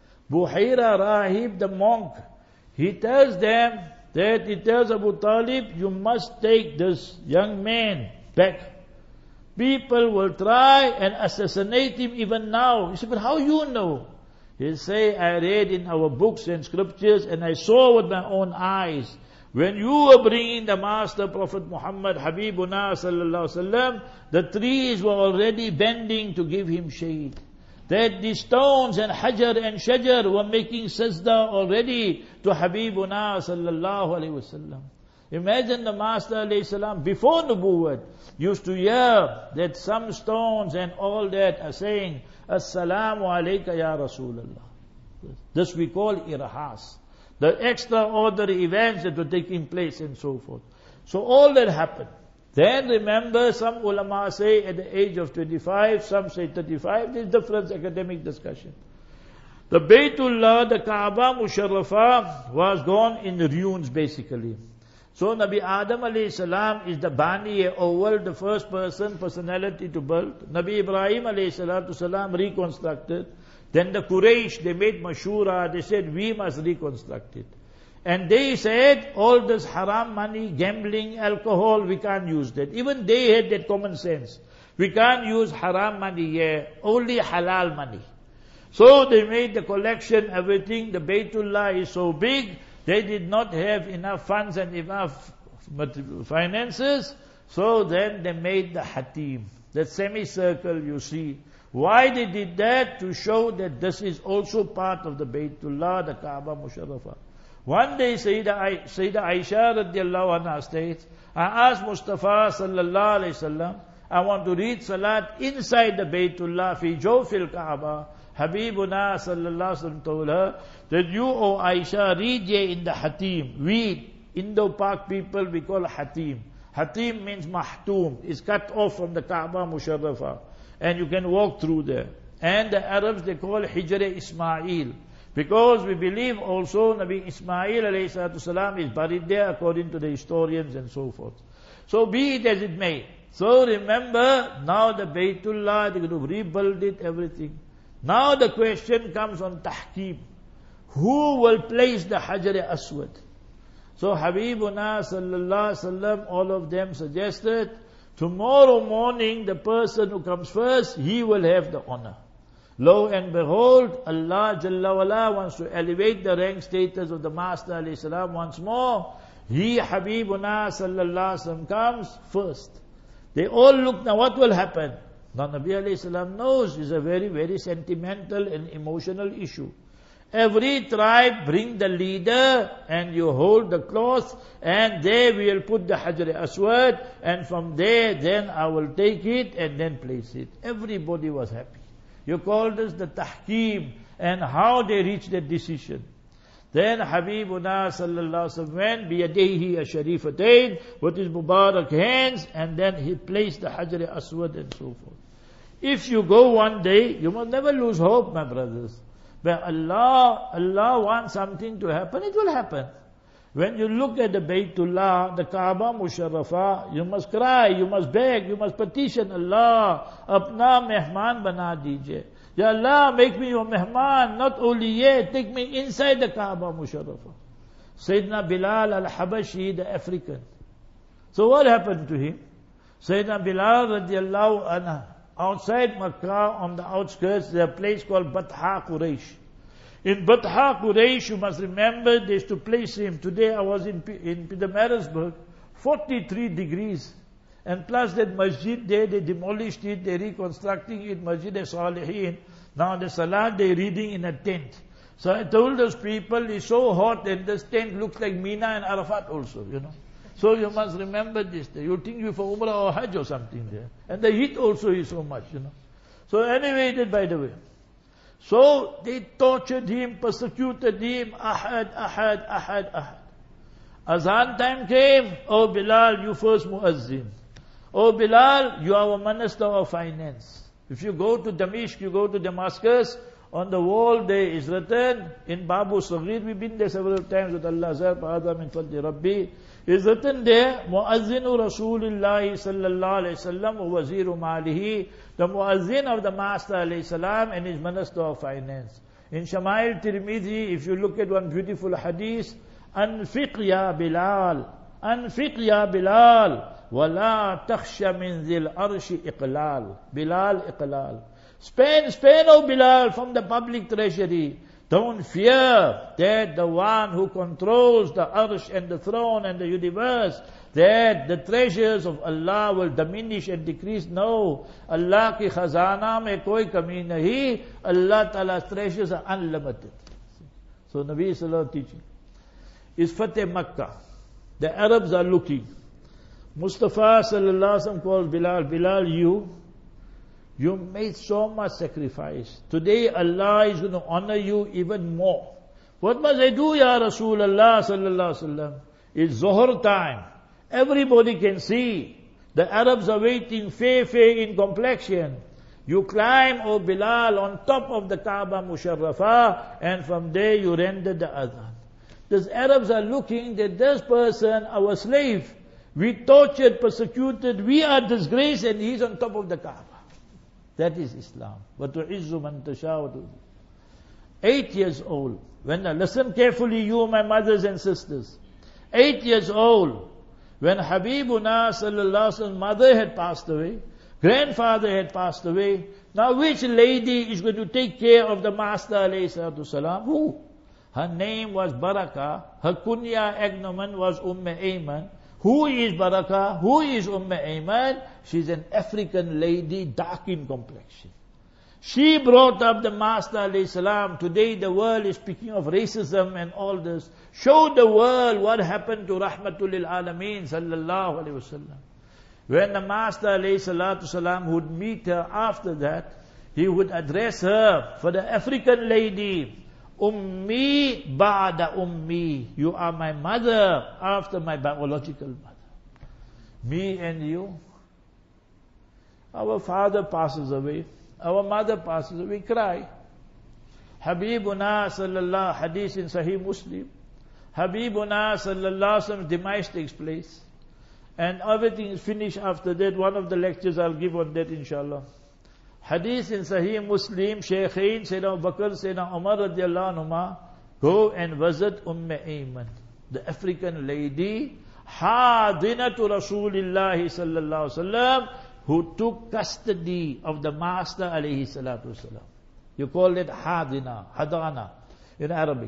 Buhaira Rahib, the monk, he tells them that he tells Abu Talib, you must take this young man back. People will try and assassinate him even now. He said, but how you know? He say, I read in our books and scriptures and I saw with my own eyes. When you were bringing the Master Prophet Muhammad, Habibuna sallallahu alaihi wasallam, the trees were already bending to give him shade. That the stones and hajar and shajar were making sajda already to Habibuna sallallahu alaihi wasallam. Imagine the Master alayhi salam before Nubuwwat used to hear that some stones and all that are saying, Assalamu alayka ya Rasulallah. This we call irhas. The extraordinary events that were taking place and so forth. So all that happened. Then remember, some ulama say at the age of twenty-five, some say thirty-five, there's different academic discussion. The Baytullah, the Kaaba Musharrafah was gone in ruins basically. So Nabi Adam alayhi salam is the Bani Awwal, the first person, personality to build. Nabi Ibrahim alayhi salatu salam reconstructed. Then the Quraysh, they made mashura, they said, we must reconstruct it. And they said, all this haram money, gambling, alcohol, we can't use that. Even they had that common sense. We can't use haram money here, only halal money. So they made the collection, everything. The Baytullah is so big, they did not have enough funds and enough finances. So then they made the Hatim, that semicircle you see. Why they did that? To show that this is also part of the Baytullah, the Kaaba Musharrafah. One day Sayyidah Aisha radiallahu anha states, I asked Mustafa sallallahu alayhi wasallam, I want to read salat inside the Baytullah fi jawfil Kaaba. Habibuna sallallahu alaihi wasallam told her that you, O Aisha, read ye in the Hatim. We, Indo-Pak people, we call Hatim. Hatim means mahtum, is cut off from the Kaaba Musharrafa. And you can walk through there. And the Arabs, they call Hijr Ismail. Because we believe also Nabi Ismail alayhi salatu salam is buried there according to the historians and so forth. So be it as it may. So remember, now the Baytullah, they're going to rebuild it, everything. Now the question comes on tahkim. Who will place the Hajar Aswad? So Habibuna sallallahu alaihi wasallam, all of them suggested, tomorrow morning the person who comes first, he will have the honor. Lo and behold, Allah Jalla wala wants to elevate the rank status of the Master alayhi salam once more. He, Habibuna sallallahu alaihi wasallam, comes first. They all look, now what will happen? Now Nabi alayhi salam knows it's a very, very sentimental and emotional issue. Every tribe bring the leader and you hold the cloth and there we will put the Hajar Aswad and from there then I will take it and then place it. Everybody was happy. You called us the tahkim and how they reached that decision. Then Habibuna sallallahu alaihi wasallam went biyadayhi asharifatain with his Mubarak hands and then he placed the Hajar Aswad and so forth. If you go one day, you must never lose hope, my brothers. When Allah, Allah wants something to happen, it will happen. When you look at the Baytullah, the Kaaba Musharrafa, you must cry, you must beg, you must petition Allah, apna mehman bana dijiye. Ya Allah, make me your mehman, not only yet, take me inside the Kaaba Musharrafa. Sayyidina Bilal al-Habashi, the African. So what happened to him? Sayyidina Bilal radiallahu anhu, outside Makkah, on the outskirts, there's a place called Batha Quraysh. In Batha Quraysh, you must remember, they used to place him. Today I was in, in Pietermaritzburg, forty-three degrees. And plus that masjid there, they demolished it, they're reconstructing it, Masjid al-Salihin. Now the Salah, they're reading in a tent. So I told those people, it's so hot and this tent looks like Mina and Arafat also, you know. So you must remember this. You think you for Umrah or Hajj or something there. And the heat also is so much, you know. So anyway, that by the way. So they tortured him, persecuted him, ahad, ahad, ahad, ahad. Azan time came, oh Bilal, you first muazzin. Oh Bilal, you are a minister of finance. If you go to Damascus, you go to Damascus, on the wall there is written, in Babu Saghir, we've been there several times with Allah Zar, Fa'adha min Fadli Rabbi, is written there, Muazzinu Rasulillahi sallallahu alayhi wasallam wa waziru malihi, the Muazzin of the Master alayhi salam and his Minister of Finance. In Shama'il Tirmidhi, if you look at one beautiful hadith, Anfiq ya Bilal, Anfiq ya Bilal, wa la takhsha min zil arshi iqlal. Bilal iqlal. Spend, spend, O Bilal, from the public treasury. Don't fear that the one who controls the arsh and the throne and the universe, that the treasures of Allah will diminish and decrease. No. Allah ki khazana mein koi kami nahi. Allah Ta'ala's treasures are unlimited. So Nabi Sallallahu Alaihi Wasallam teaching. Is Fateh Makkah. The Arabs are looking. Mustafa Sallallahu Alaihi Wasallam called Bilal, Bilal, you, you made so much sacrifice. Today Allah is going to honor you even more. What must I do, Ya Rasulullah Sallallahu Alaihi Wasallam? It's Zuhr time. Everybody can see. The Arabs are waiting, fair, fair in complexion. You climb, O Bilal, on top of the Kaaba Musharrafa, and from there you render the adhan. These Arabs are looking that this person, our slave, we tortured, persecuted, we are disgraced, and he's on top of the Kaaba. That is Islam. وَتُعِزُّ مَنْ تَشَاءُ. Eight years old. When, listen carefully, you, my mothers and sisters. Eight years old. When Habibuna sallallahu alaihi wasallam's mother had passed away, grandfather had passed away, now which lady is going to take care of the Master alayhi salatu salam? Who? Her name was Baraka. Her kunya agnomen was Umm Ayman. Who is Baraka? Who is Umm Ayman? She's an African lady, dark in complexion. She brought up the Master alayhi salam. Today the world is speaking of racism and all this. Show the world what happened to Rahmatul lil Alameen sallallahu alayhi wasallam. When the Master alayhi salatu salam would meet her after that, he would address her for the African lady, Ummi ba'da ummi. You are my mother after my biological mother. Me and you, our father passes away, our mother passes away, we cry. Habibuna sallallahu, hadith in Sahih Muslim, Habibuna sallallahu sallam demise takes place. And everything is finished after that. One of the lectures I'll give on that inshallah. Hadith in Sahih Muslim, Shaykhain, Sayyidina Abu Bakr, Sayyidina Umar radiallahu anhuma, go and visit Umm Ayman, the African lady, Hadinatu Rasulillahi sallallahu alaihi wasallam, who took custody of the Master alayhi salatu wasalam. You call it Hadina, Hadana in Arabic.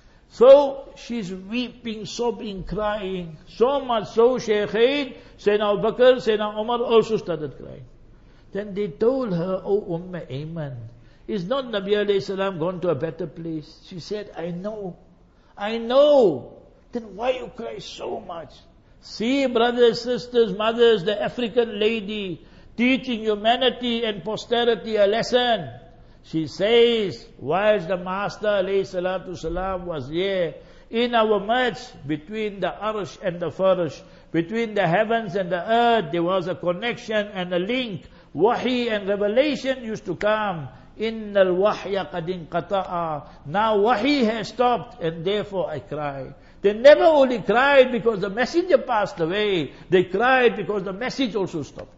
So she's weeping, sobbing, crying, so much so Shaykhain, Sayyidina Abu Bakr, Sayyidina Umar also started crying. Then they told her, "Oh Umm Ayman, is not Nabi alayhi salam gone to a better place?" She said, "I know, I know. Then why you cry so much?" See, brothers, sisters, mothers, the African lady teaching humanity and posterity a lesson. She says, whilst the Master alayhi salatu salam was here, in our midst, between the arsh and the farsh, between the heavens and the earth, there was a connection and a link. Wahi and revelation used to come. Innal wahya qad inqata'a. Now wahi has stopped, and therefore I cry. They never only cried because the messenger passed away. They cried because the message also stopped.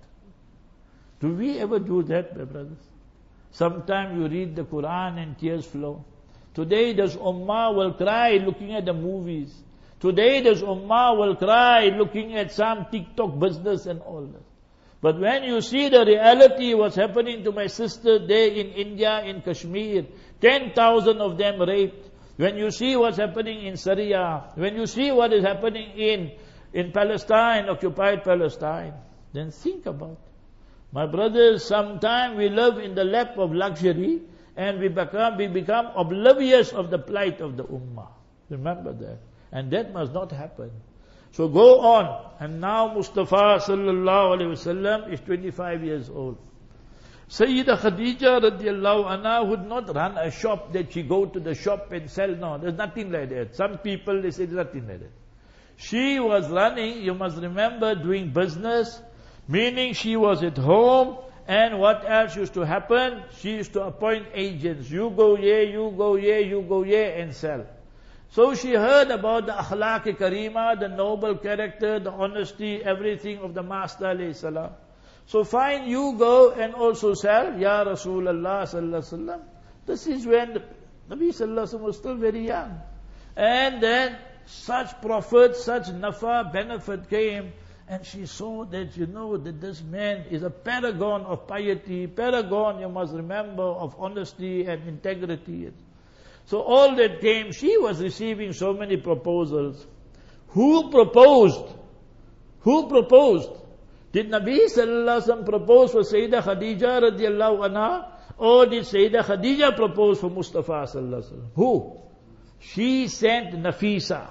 Do we ever do that, my brothers? Sometimes you read the Quran and tears flow. Today this ummah will cry looking at the movies. Today this ummah will cry looking at some TikTok business and all that. But when you see the reality, what's happening to my sister there in India, in Kashmir, ten thousand of them raped. When you see what's happening in Syria, when you see what is happening in, in Palestine, occupied Palestine, then think about it. My brothers, sometimes we live in the lap of luxury and we become, we become oblivious of the plight of the ummah. Remember that. And that must not happen. So go on. And now Mustafa sallallahu alayhi wasallam is twenty-five years old. Sayyidah Khadija radiallahu anha would not run a shop that she go to the shop and sell. No, there's nothing like that. Some people, they say there's nothing like that. She was running, you must remember, doing business, meaning she was at home, and what else used to happen? She used to appoint agents. You go here, you go here, you go here and sell. So she heard about the akhlaq-e-karima, the noble character, the honesty, everything of the Master alayhi salam. So fine, you go and also sell, Ya Rasulullah sallallahu alaihi wasallam. This is when the Nabi sallallahu alaihi wasallam was still very young. And then such profit, such nafa, benefit came, and she saw that, you know, that this man is a paragon of piety, paragon, you must remember, of honesty and integrity. So all that came, she was receiving so many proposals. Who proposed? Who proposed? Did Nabi sallallahu alaihi wasallam propose for Sayyidah Khadija radiallahu anha? Or did Sayyidah Khadija propose for Mustafa sallallahu alaihi wasallam? Who? She sent Nafisa.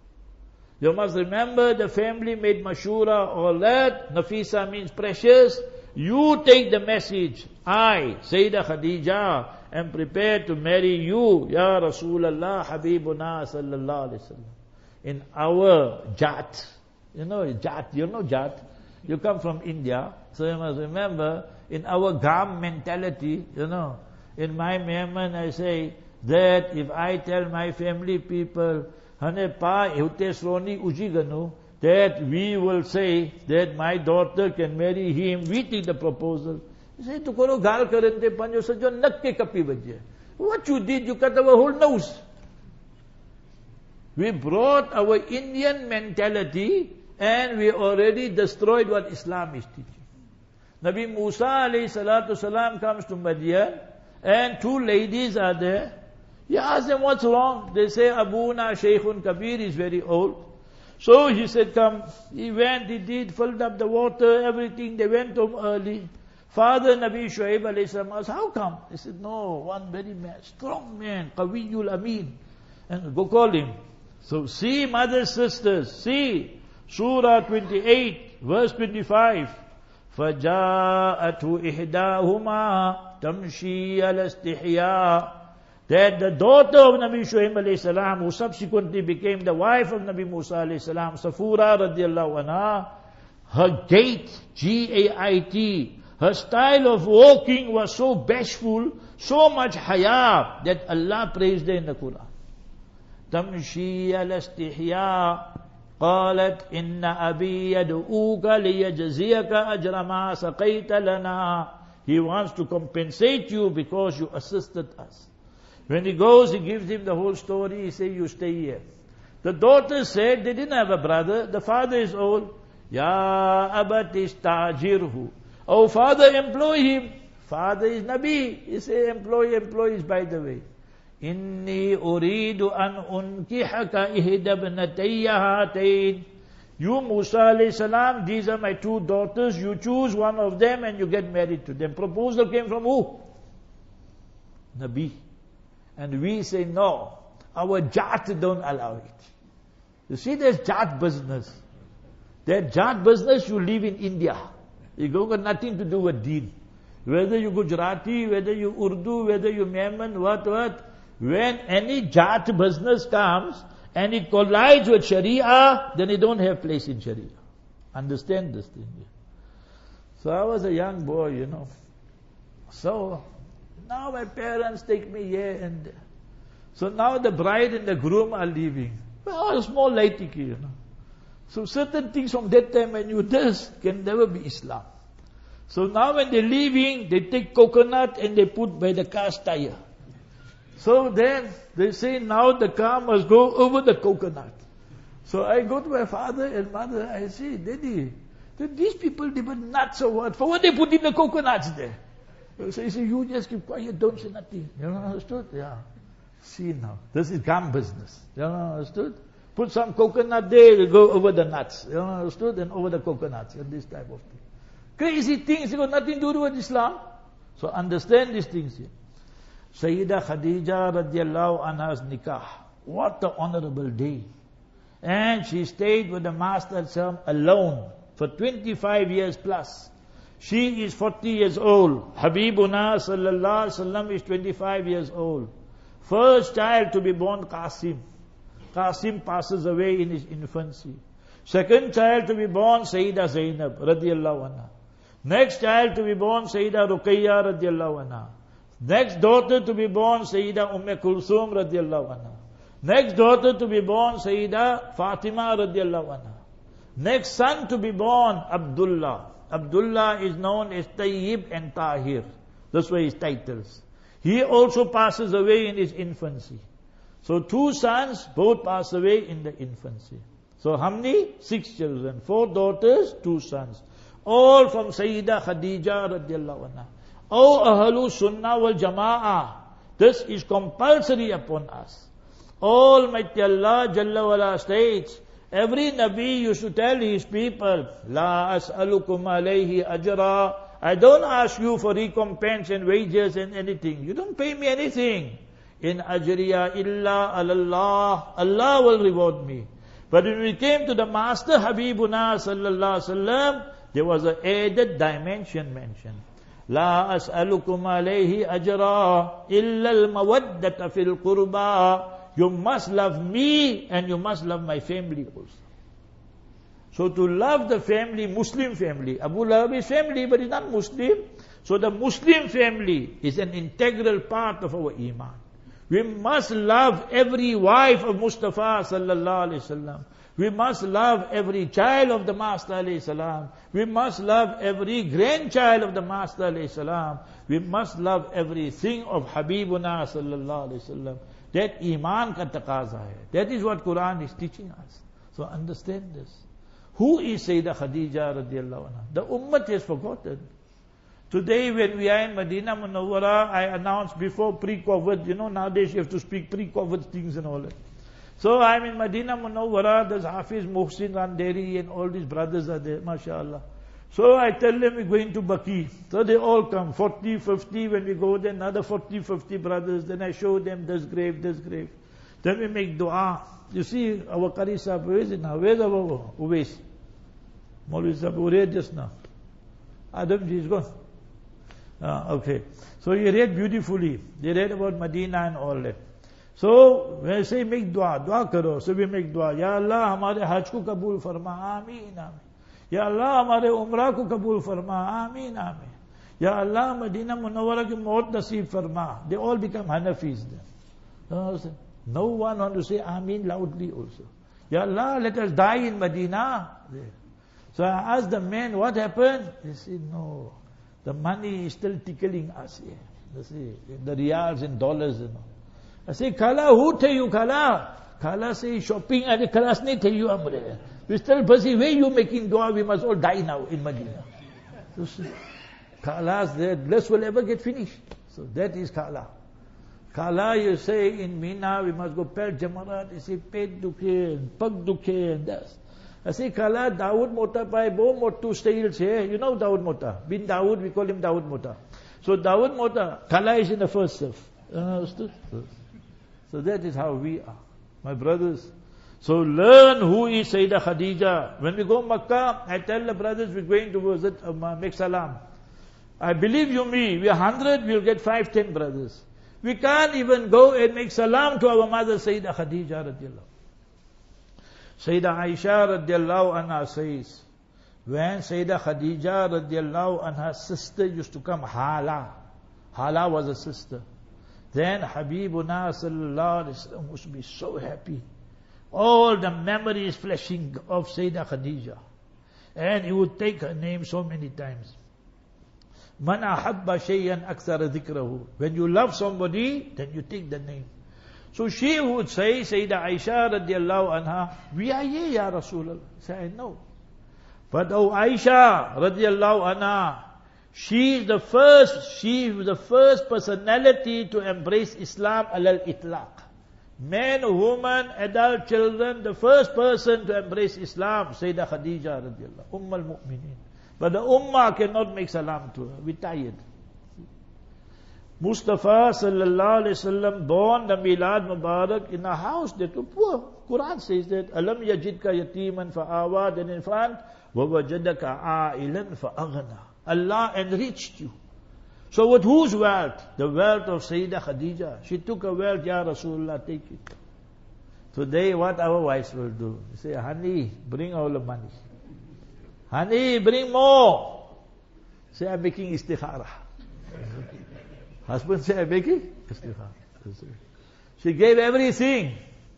You must remember the family made mashura, all that. Nafisa means precious. You take the message. I, Sayyidah Khadija, am prepared to marry you, Ya Rasulullah, Habibuna sallallahu alaihi wasallam. In our Jat. You know Jat, you know Jat. You come from India, so you must remember, in our Gam mentality, you know, in my Mehman I say that if I tell my family people, Hane pa eutesroni ujiganu, that we will say that my daughter can marry him, we take the proposal. You say, to kono gal karante panjo sajo nakke kapi bajje. What you did, you cut our whole nose. We brought our Indian mentality and we already destroyed what Islam is teaching. Nabi Musa alayhi salatu salam comes to Madian, and two ladies are there. He asks them, what's wrong? They say, Abuna Shaykhun Kabir is very old. So he said, come. He went, he did, filled up the water, everything. They went home early. Father Nabi Shuaib alayhi salam asked, how come? He said, no, one very man, strong man, Qawiyul Amin. And go call him. So see, mothers, sisters, see. Surah twenty-eight, verse twenty-five. فَجَاءَتْهُ إِحْدَاهُمَا تَمْشِي عَلَى اسْتِحْيَاءٍ. That the daughter of Nabi Shuaib alayhi salam, who subsequently became the wife of Nabi Musa alayhi salam, Safura radiallahu anha, her gait, G A I T, her style of walking was so bashful, so much haya, that Allah praised her in the Quran. تَمْشِي عَلَى اسْتِحْيَاءٍ قالت إن أبي يدعوك ليجزيك أجر ما سقيت لنا. He wants to compensate you because you assisted us. When he goes, he gives him the whole story. He says, you stay here. The daughter said, they didn't have a brother. The father is old. Ya abati istajirhu. Oh father, employ him. Father is Nabi. He says, employ, employ is by the way. Inni uridu an unkihaka ihda ibnatayya hatayn. You Musa alayhi salam, these are my two daughters. You choose one of them and you get married to them. Proposal came from who? Nabi. And we say no. Our Jat don't allow it. You see, there's Jat business. That Jat business you live in India. You go got nothing to do with deen. Whether you Gujarati, whether you Urdu, whether you Memon, what, what. When any Jat business comes and it collides with Sharia, then it don't have place in Sharia. Understand this thing. So I was a young boy, you know. So now my parents take me here and there. So now the bride and the groom are leaving. Well, a small laitiki, you know. So certain things from that time when you do this can never be Islam. So now when they're leaving, they take coconut and they put by the car's tire. So then they say now the car must go over the coconut. So I go to my father and mother, I say, Daddy, these people, they were nuts or what? For what they put in the coconuts there? So he said, you just keep quiet, don't say nothing. You know, understood? Yeah. See now, this is gum business. You know, understood? Put some coconut there, you go over the nuts. You know, understood? And over the coconuts and this type of thing. Crazy things, they got nothing to do with Islam. So understand these things here. Sayyidah Khadija radiallahu anha's nikah. What an honorable day. And she stayed with the Master alone for twenty-five years plus. She is forty years old. Habibuna sallallahu alaihi wasallam is twenty-five years old. First child to be born, Qasim. Qasim passes away in his infancy. Second child to be born, Sayyidah Zainab radiallahu anha. Next child to be born, Sayyidah Ruqayya radiallahu anha. Next daughter to be born, Sayyidah Umm Kulthum radiallahu anha. Next daughter to be born, Sayyidah Fatima radiallahu anha. Next son to be born, Abdullah. Abdullah is known as Tayyib and Tahir. That's why his titles. He also passes away in his infancy. So two sons, both pass away in the infancy. So how many? Six children. Four daughters, two sons. All from Sayyidah Khadija radiallahu anha. O Ahlu Sunnah wal Jama'ah, this is compulsory upon us. Almighty Allah Jalla wala states, every Nabi used to tell his people, La as'alukum alayhi ajra. I don't ask you for recompense and wages and anything. You don't pay me anything. In ajriya illa alallah. Allah will reward me. But when we came to the Master Habibuna sallallahu alaihi wasallam, there was an added dimension mentioned. La as'alukum alayhi ajra illa al-mawaddata fil qurba. You must love me and you must love my family also. So to love the family, Muslim family. Abu Lahab is family but he's not Muslim. So the Muslim family is an integral part of our iman. We must love every wife of Mustafa sallallahu alaihi wasallam. We must love every child of the Master alayhi salam. We must love every grandchild of the Master alayhi salam. We must love everything of Habibuna sallallahu alayhi wasallam. That iman ka taqaza hai. That is what Quran is teaching us. So understand this. Who is Sayyidah Khadija radiallahu anha? The ummah has forgotten. Today when we are in Medina Munawwara, I announced before pre-COVID, you know nowadays you have to speak pre-COVID things and all that. So I'm in Medina Munawwara, there's Hafiz Muhsin Randeri and all these brothers are there, mashallah. So I tell them we're going to Baqi. So they all come, forty, fifty, when we go there, another forty, fifty brothers. Then I show them this grave, this grave. Then we make dua. You see, our Qari Sahib, where is it now? Where's our Uwais? Maulvi Sahib, who read just now? Adam ji is gone. Ah, okay. So he read beautifully. They read about Medina and all that. So when I say make dua, dua karo. So we make dua. Ya Allah, hamare hajj ko kabul farma. Ameen, ameen. Ya Allah, hamare umrah ko kabul farma. Ameen, ameen. Ya Allah, Medina Munawwara ki maut naseeb farma. They all become Hanafis then. No one want to say Ameen loudly also. Ya Allah, let us die in Medina. So I asked the men, what happened? They said, no, the money is still tickling us here. They say, the riyals and dollars, you know. I say, Khala, who tell you, Khala? Khala say, shopping at the Khalas nahi tell you, Amre. We still busy, where you making dua? We must all die now in Medina. So, Khala's there, bless will ever get finished. So that is Khala. Khala, you say, in Mina, we must go per Jamarat. You say, pet dukhe, pag dukhe, and das. I say, Khala, Dawood Mota pai, bo motu styles here. You know Dawood Mota. Bin Dawood, we call him Dawood Mota. So Dawood Mota, Khala is in the first self. Understood? So that is how we are, my brothers. So learn who is Sayyidah Khadija. When we go Makkah, I tell the brothers we're going to visit, uh, make salam. I believe you me, we're hundred, we'll get five, ten brothers. We can't even go and make salam to our mother Sayyidah Khadija radiallahu. Sayyidah Aisha radiallahu anha says, when Sayyidah Khadija radiallahu anha sister used to come, Hala. Hala was a sister. Then Habibuna sallallahu alayhi wa sallam used to be so happy. All the memories flashing of Sayyidah Khadija. And he would take her name so many times. Man ahabba shay'an akthara dhikrahu. When you love somebody, then you take the name. So she would say, Sayyidah Aisha radiallahu anha, we are here, Ya Rasulullah. Say, I know. But oh Aisha radiallahu anha, she is the first, she is the first personality to embrace Islam alal itlaq. Men, women, adult children, the first person to embrace Islam, Sayyidah Khadija radiallahu, Umm al-Mu'mineen. But the Ummah cannot make salam to her. We're tired. Mustafa sallallahu alayhi wasallam born the Milad Mubarak in a house that was poor. Quran says that, Alam yajidka yatiman fa'awa, then in front, wa wajadaka a'ilan fa'aghna. Allah enriched you. So with whose wealth? The wealth of Sayyidah Khadija. She took a wealth, Ya Rasulullah, take it. Today what our wives will do? They say, honey, bring all the money. Honey, bring more. Say, I'm making istikhara. Husband say, I'm making istikhara. She gave everything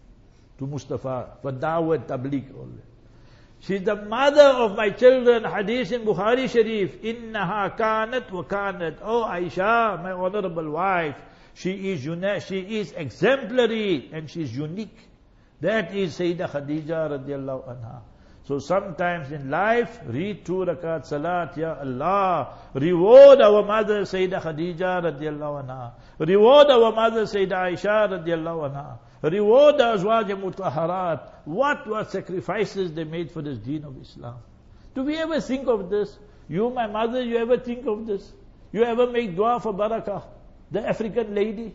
to Mustafa for da'wat, tabligh, all that. She's the mother of my children. Hadith in Bukhari Sharif. Innaha kanat wa kanat. Oh Aisha, my honorable wife. She is unique. She is exemplary and she is unique. That is Sayyidah Khadija radiallahu anha. So sometimes in life, read two rakat salat, Ya Allah. Reward our mother Sayyidah Khadija radiallahu anha. Reward our mother Sayyidah Aisha radiallahu anha. Reward the Azwaj Mutahharat. What were sacrifices they made for this deen of Islam? Do we ever think of this? You, my mother, you ever think of this? You ever make dua for Barakah? The African lady?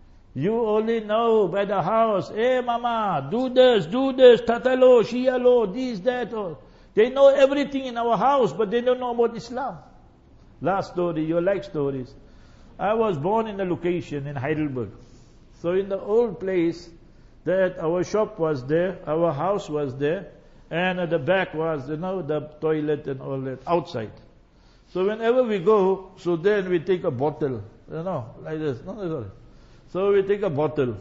You only know by the house, hey mama, do this, do this, tatalo, shialo, this, that, all. They know everything in our house, but they don't know about Islam. Last story, you like stories. I was born in a location in Heidelberg. So in the old place, that our shop was there, our house was there, and at the back was, you know, the toilet and all that, outside. So whenever we go, so then we take a bottle, you know, like this. No, no, sorry. So we take a bottle.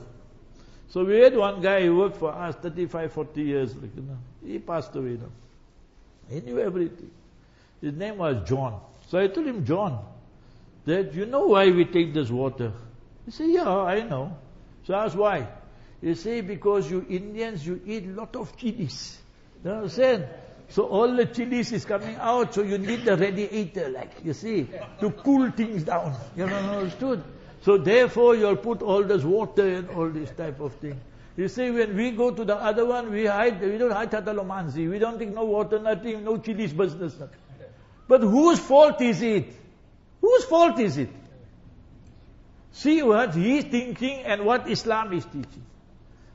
So we had one guy who worked for us thirty-five, forty years, like, you know. He passed away now. He knew everything. His name was John. So I told him, John, that you know why we take this water? He said, yeah, I know. So I asked why. You say, because you Indians, you eat lot of chilies. You know what I'm saying? So all the chilies is coming out, so you need the radiator, like, you see, to cool things down. You know, understood? So therefore you'll put all this water and all this type of thing. You see, when we go to the other one, we hide, we don't hide tatalomanzi. We don't take no water, nothing, no chilies business, nothing. But whose fault is it? Whose fault is it? See what he is thinking and what Islam is teaching.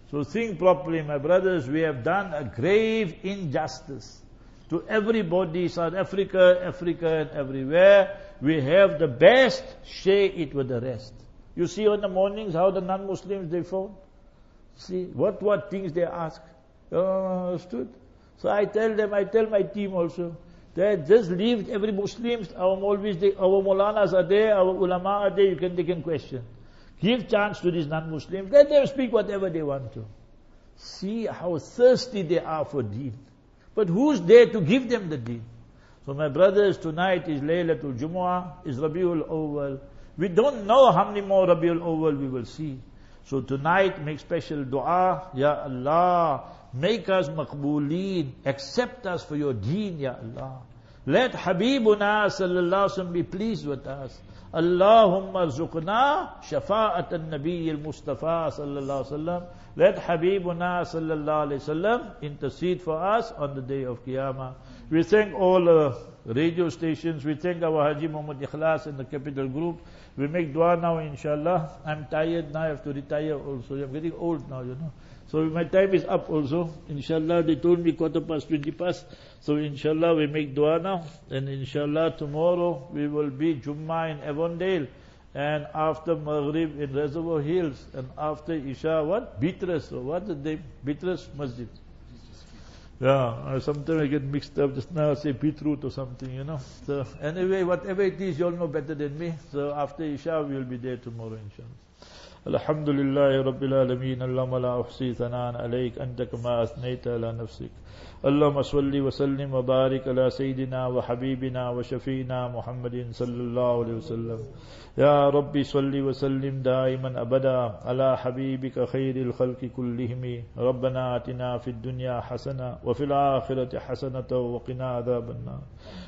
So think properly, my brothers, we have done a grave injustice to everybody, South Africa, Africa and everywhere. We have the best, share it with the rest. You see on the mornings how the non-Muslims they phone? See, what what things they ask. Oh, understood? So I tell them, I tell my team also, that just leave every Muslims, our Maulvis, they, our Maulanas are there, our Ulama are there, you can, they can question. Give chance to these non-Muslims, let them speak whatever they want to. See how thirsty they are for deen. But who's there to give them the deen? So my brothers, tonight is Laylatul Jumu'ah, is Rabiul Awwal. We don't know how many more Rabiul Awwal we will see. So tonight make special dua, Ya Allah, make us maqbooleen, accept us for your deen, Ya Allah. Let Habibuna sallallahu alaihi wasallam be pleased with us. Allahumma rzuqna shafa'at al-Nabi al-Mustafa sallallahu alaihi wasallam. Let Habibuna sallallahu alaihi wasallam intercede for us on the day of Qiyamah. We thank all uh, radio stations. We thank our Haji Muhammad Ikhlas and the Capital Group. We make dua now, inshallah. I'm tired now, I have to retire also. I'm getting old now, you know. So my time is up also. Inshallah, they told me quarter past, twenty past. So inshallah, we make dua now. And inshallah, tomorrow we will be Jummah in Avondale. And after Maghrib in Reservoir Hills. And after Isha, what? Beatrice. So what's the name? Beatrice Masjid. Yeah, sometimes I get mixed up. Just now I say beetroot or something, you know. So anyway, whatever it is, you all know better than me. So after Isha, we will be there tomorrow, inshallah. Alhamdulillah Rabbil Alameen. Allahumma la uhsi thanan alayk anta kama athnayta ala nafsik. Allahumma salli wa sallim wa barik ala Sayyidina wa Habibina wa Shafiina Muhammadin sallallahu alayhi wa sallam. Ya Rabbi salli wa sallim daiman abada ala habibika khairil khalqi kullihimi. Rabbana atina fid dunya hasana wa fil akhirati hasanata wa qina adhaban nar.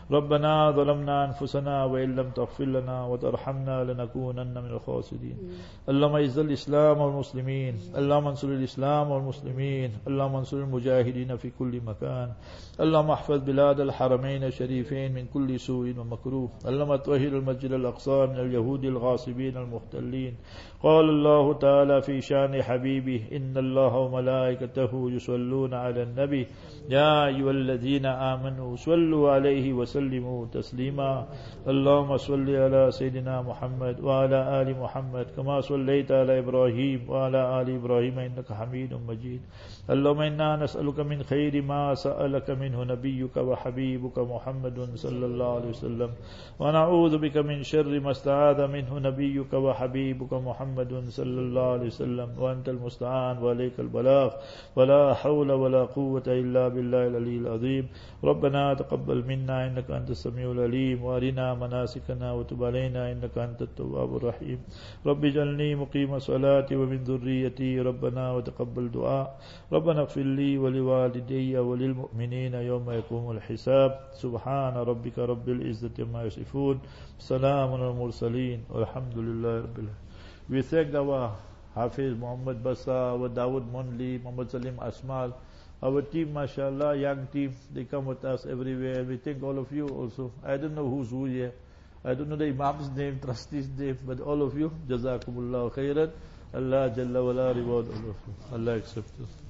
ربنا ظلمنا أنفسنا وإن لم تغفر لنا وترحمنا لنكونن من الخاسرين. اللهم اعز الإسلام والمسلمين. اللهم انصر الإسلام والمسلمين. اللهم انصر المجاهدين في كل مكان. اللهم احفظ بلاد الحرمين الشريفين من كل سوء ومكروه. اللهم طهر المسجد الأقصى من اليهود الغاصبين المحتلين. قال الله تعالى في شان حبيبه إن الله وملائكته يصلون على النبي يا أيها الذين آمنوا صلوا عليه وسلموا تسليما. اللهم صل على سيدنا محمد وعلى آل محمد كما صليت على إبراهيم وعلى آل إبراهيم إنك حميد مجيد. اللهم إنا نسألك من خير ما سألك منه نبيك وحبيبك محمد صلى الله عليه وسلم ونعوذ بك من شر ما استعاذ منه نبيك وحبيبك محمد صلى الله عليه وسلم وأنت المستعان وعليك البلاغ ولا حول ولا قوة إلا بالله العلي العظيم. ربنا تقبل منا إنك أنت السميع العليم وأرنا مناسكنا وتب علينا إنك أنت التواب الرحيم. رب اجعلني مقيم الصلاة ومن ذريتي ربنا وتقبل دعاء. ربنا اغفر لي ولوالدي وللمؤمنين يوم يقوم الحساب. سبحان ربك رب العزة عما يصفون سلام على المرسلين والحمد لله رب العالمين. We thank our Hafiz Muhammad Basa, our Dawood Monli, Muhammad Salim Asmal, our team, mashallah, young team, they come with us everywhere. We thank all of you also. I don't know who's who here. I don't know the Imam's name, trustee's name, but all of you, Jazakumullah khairan. Allah Jalla wala reward all of you. Allah accept us.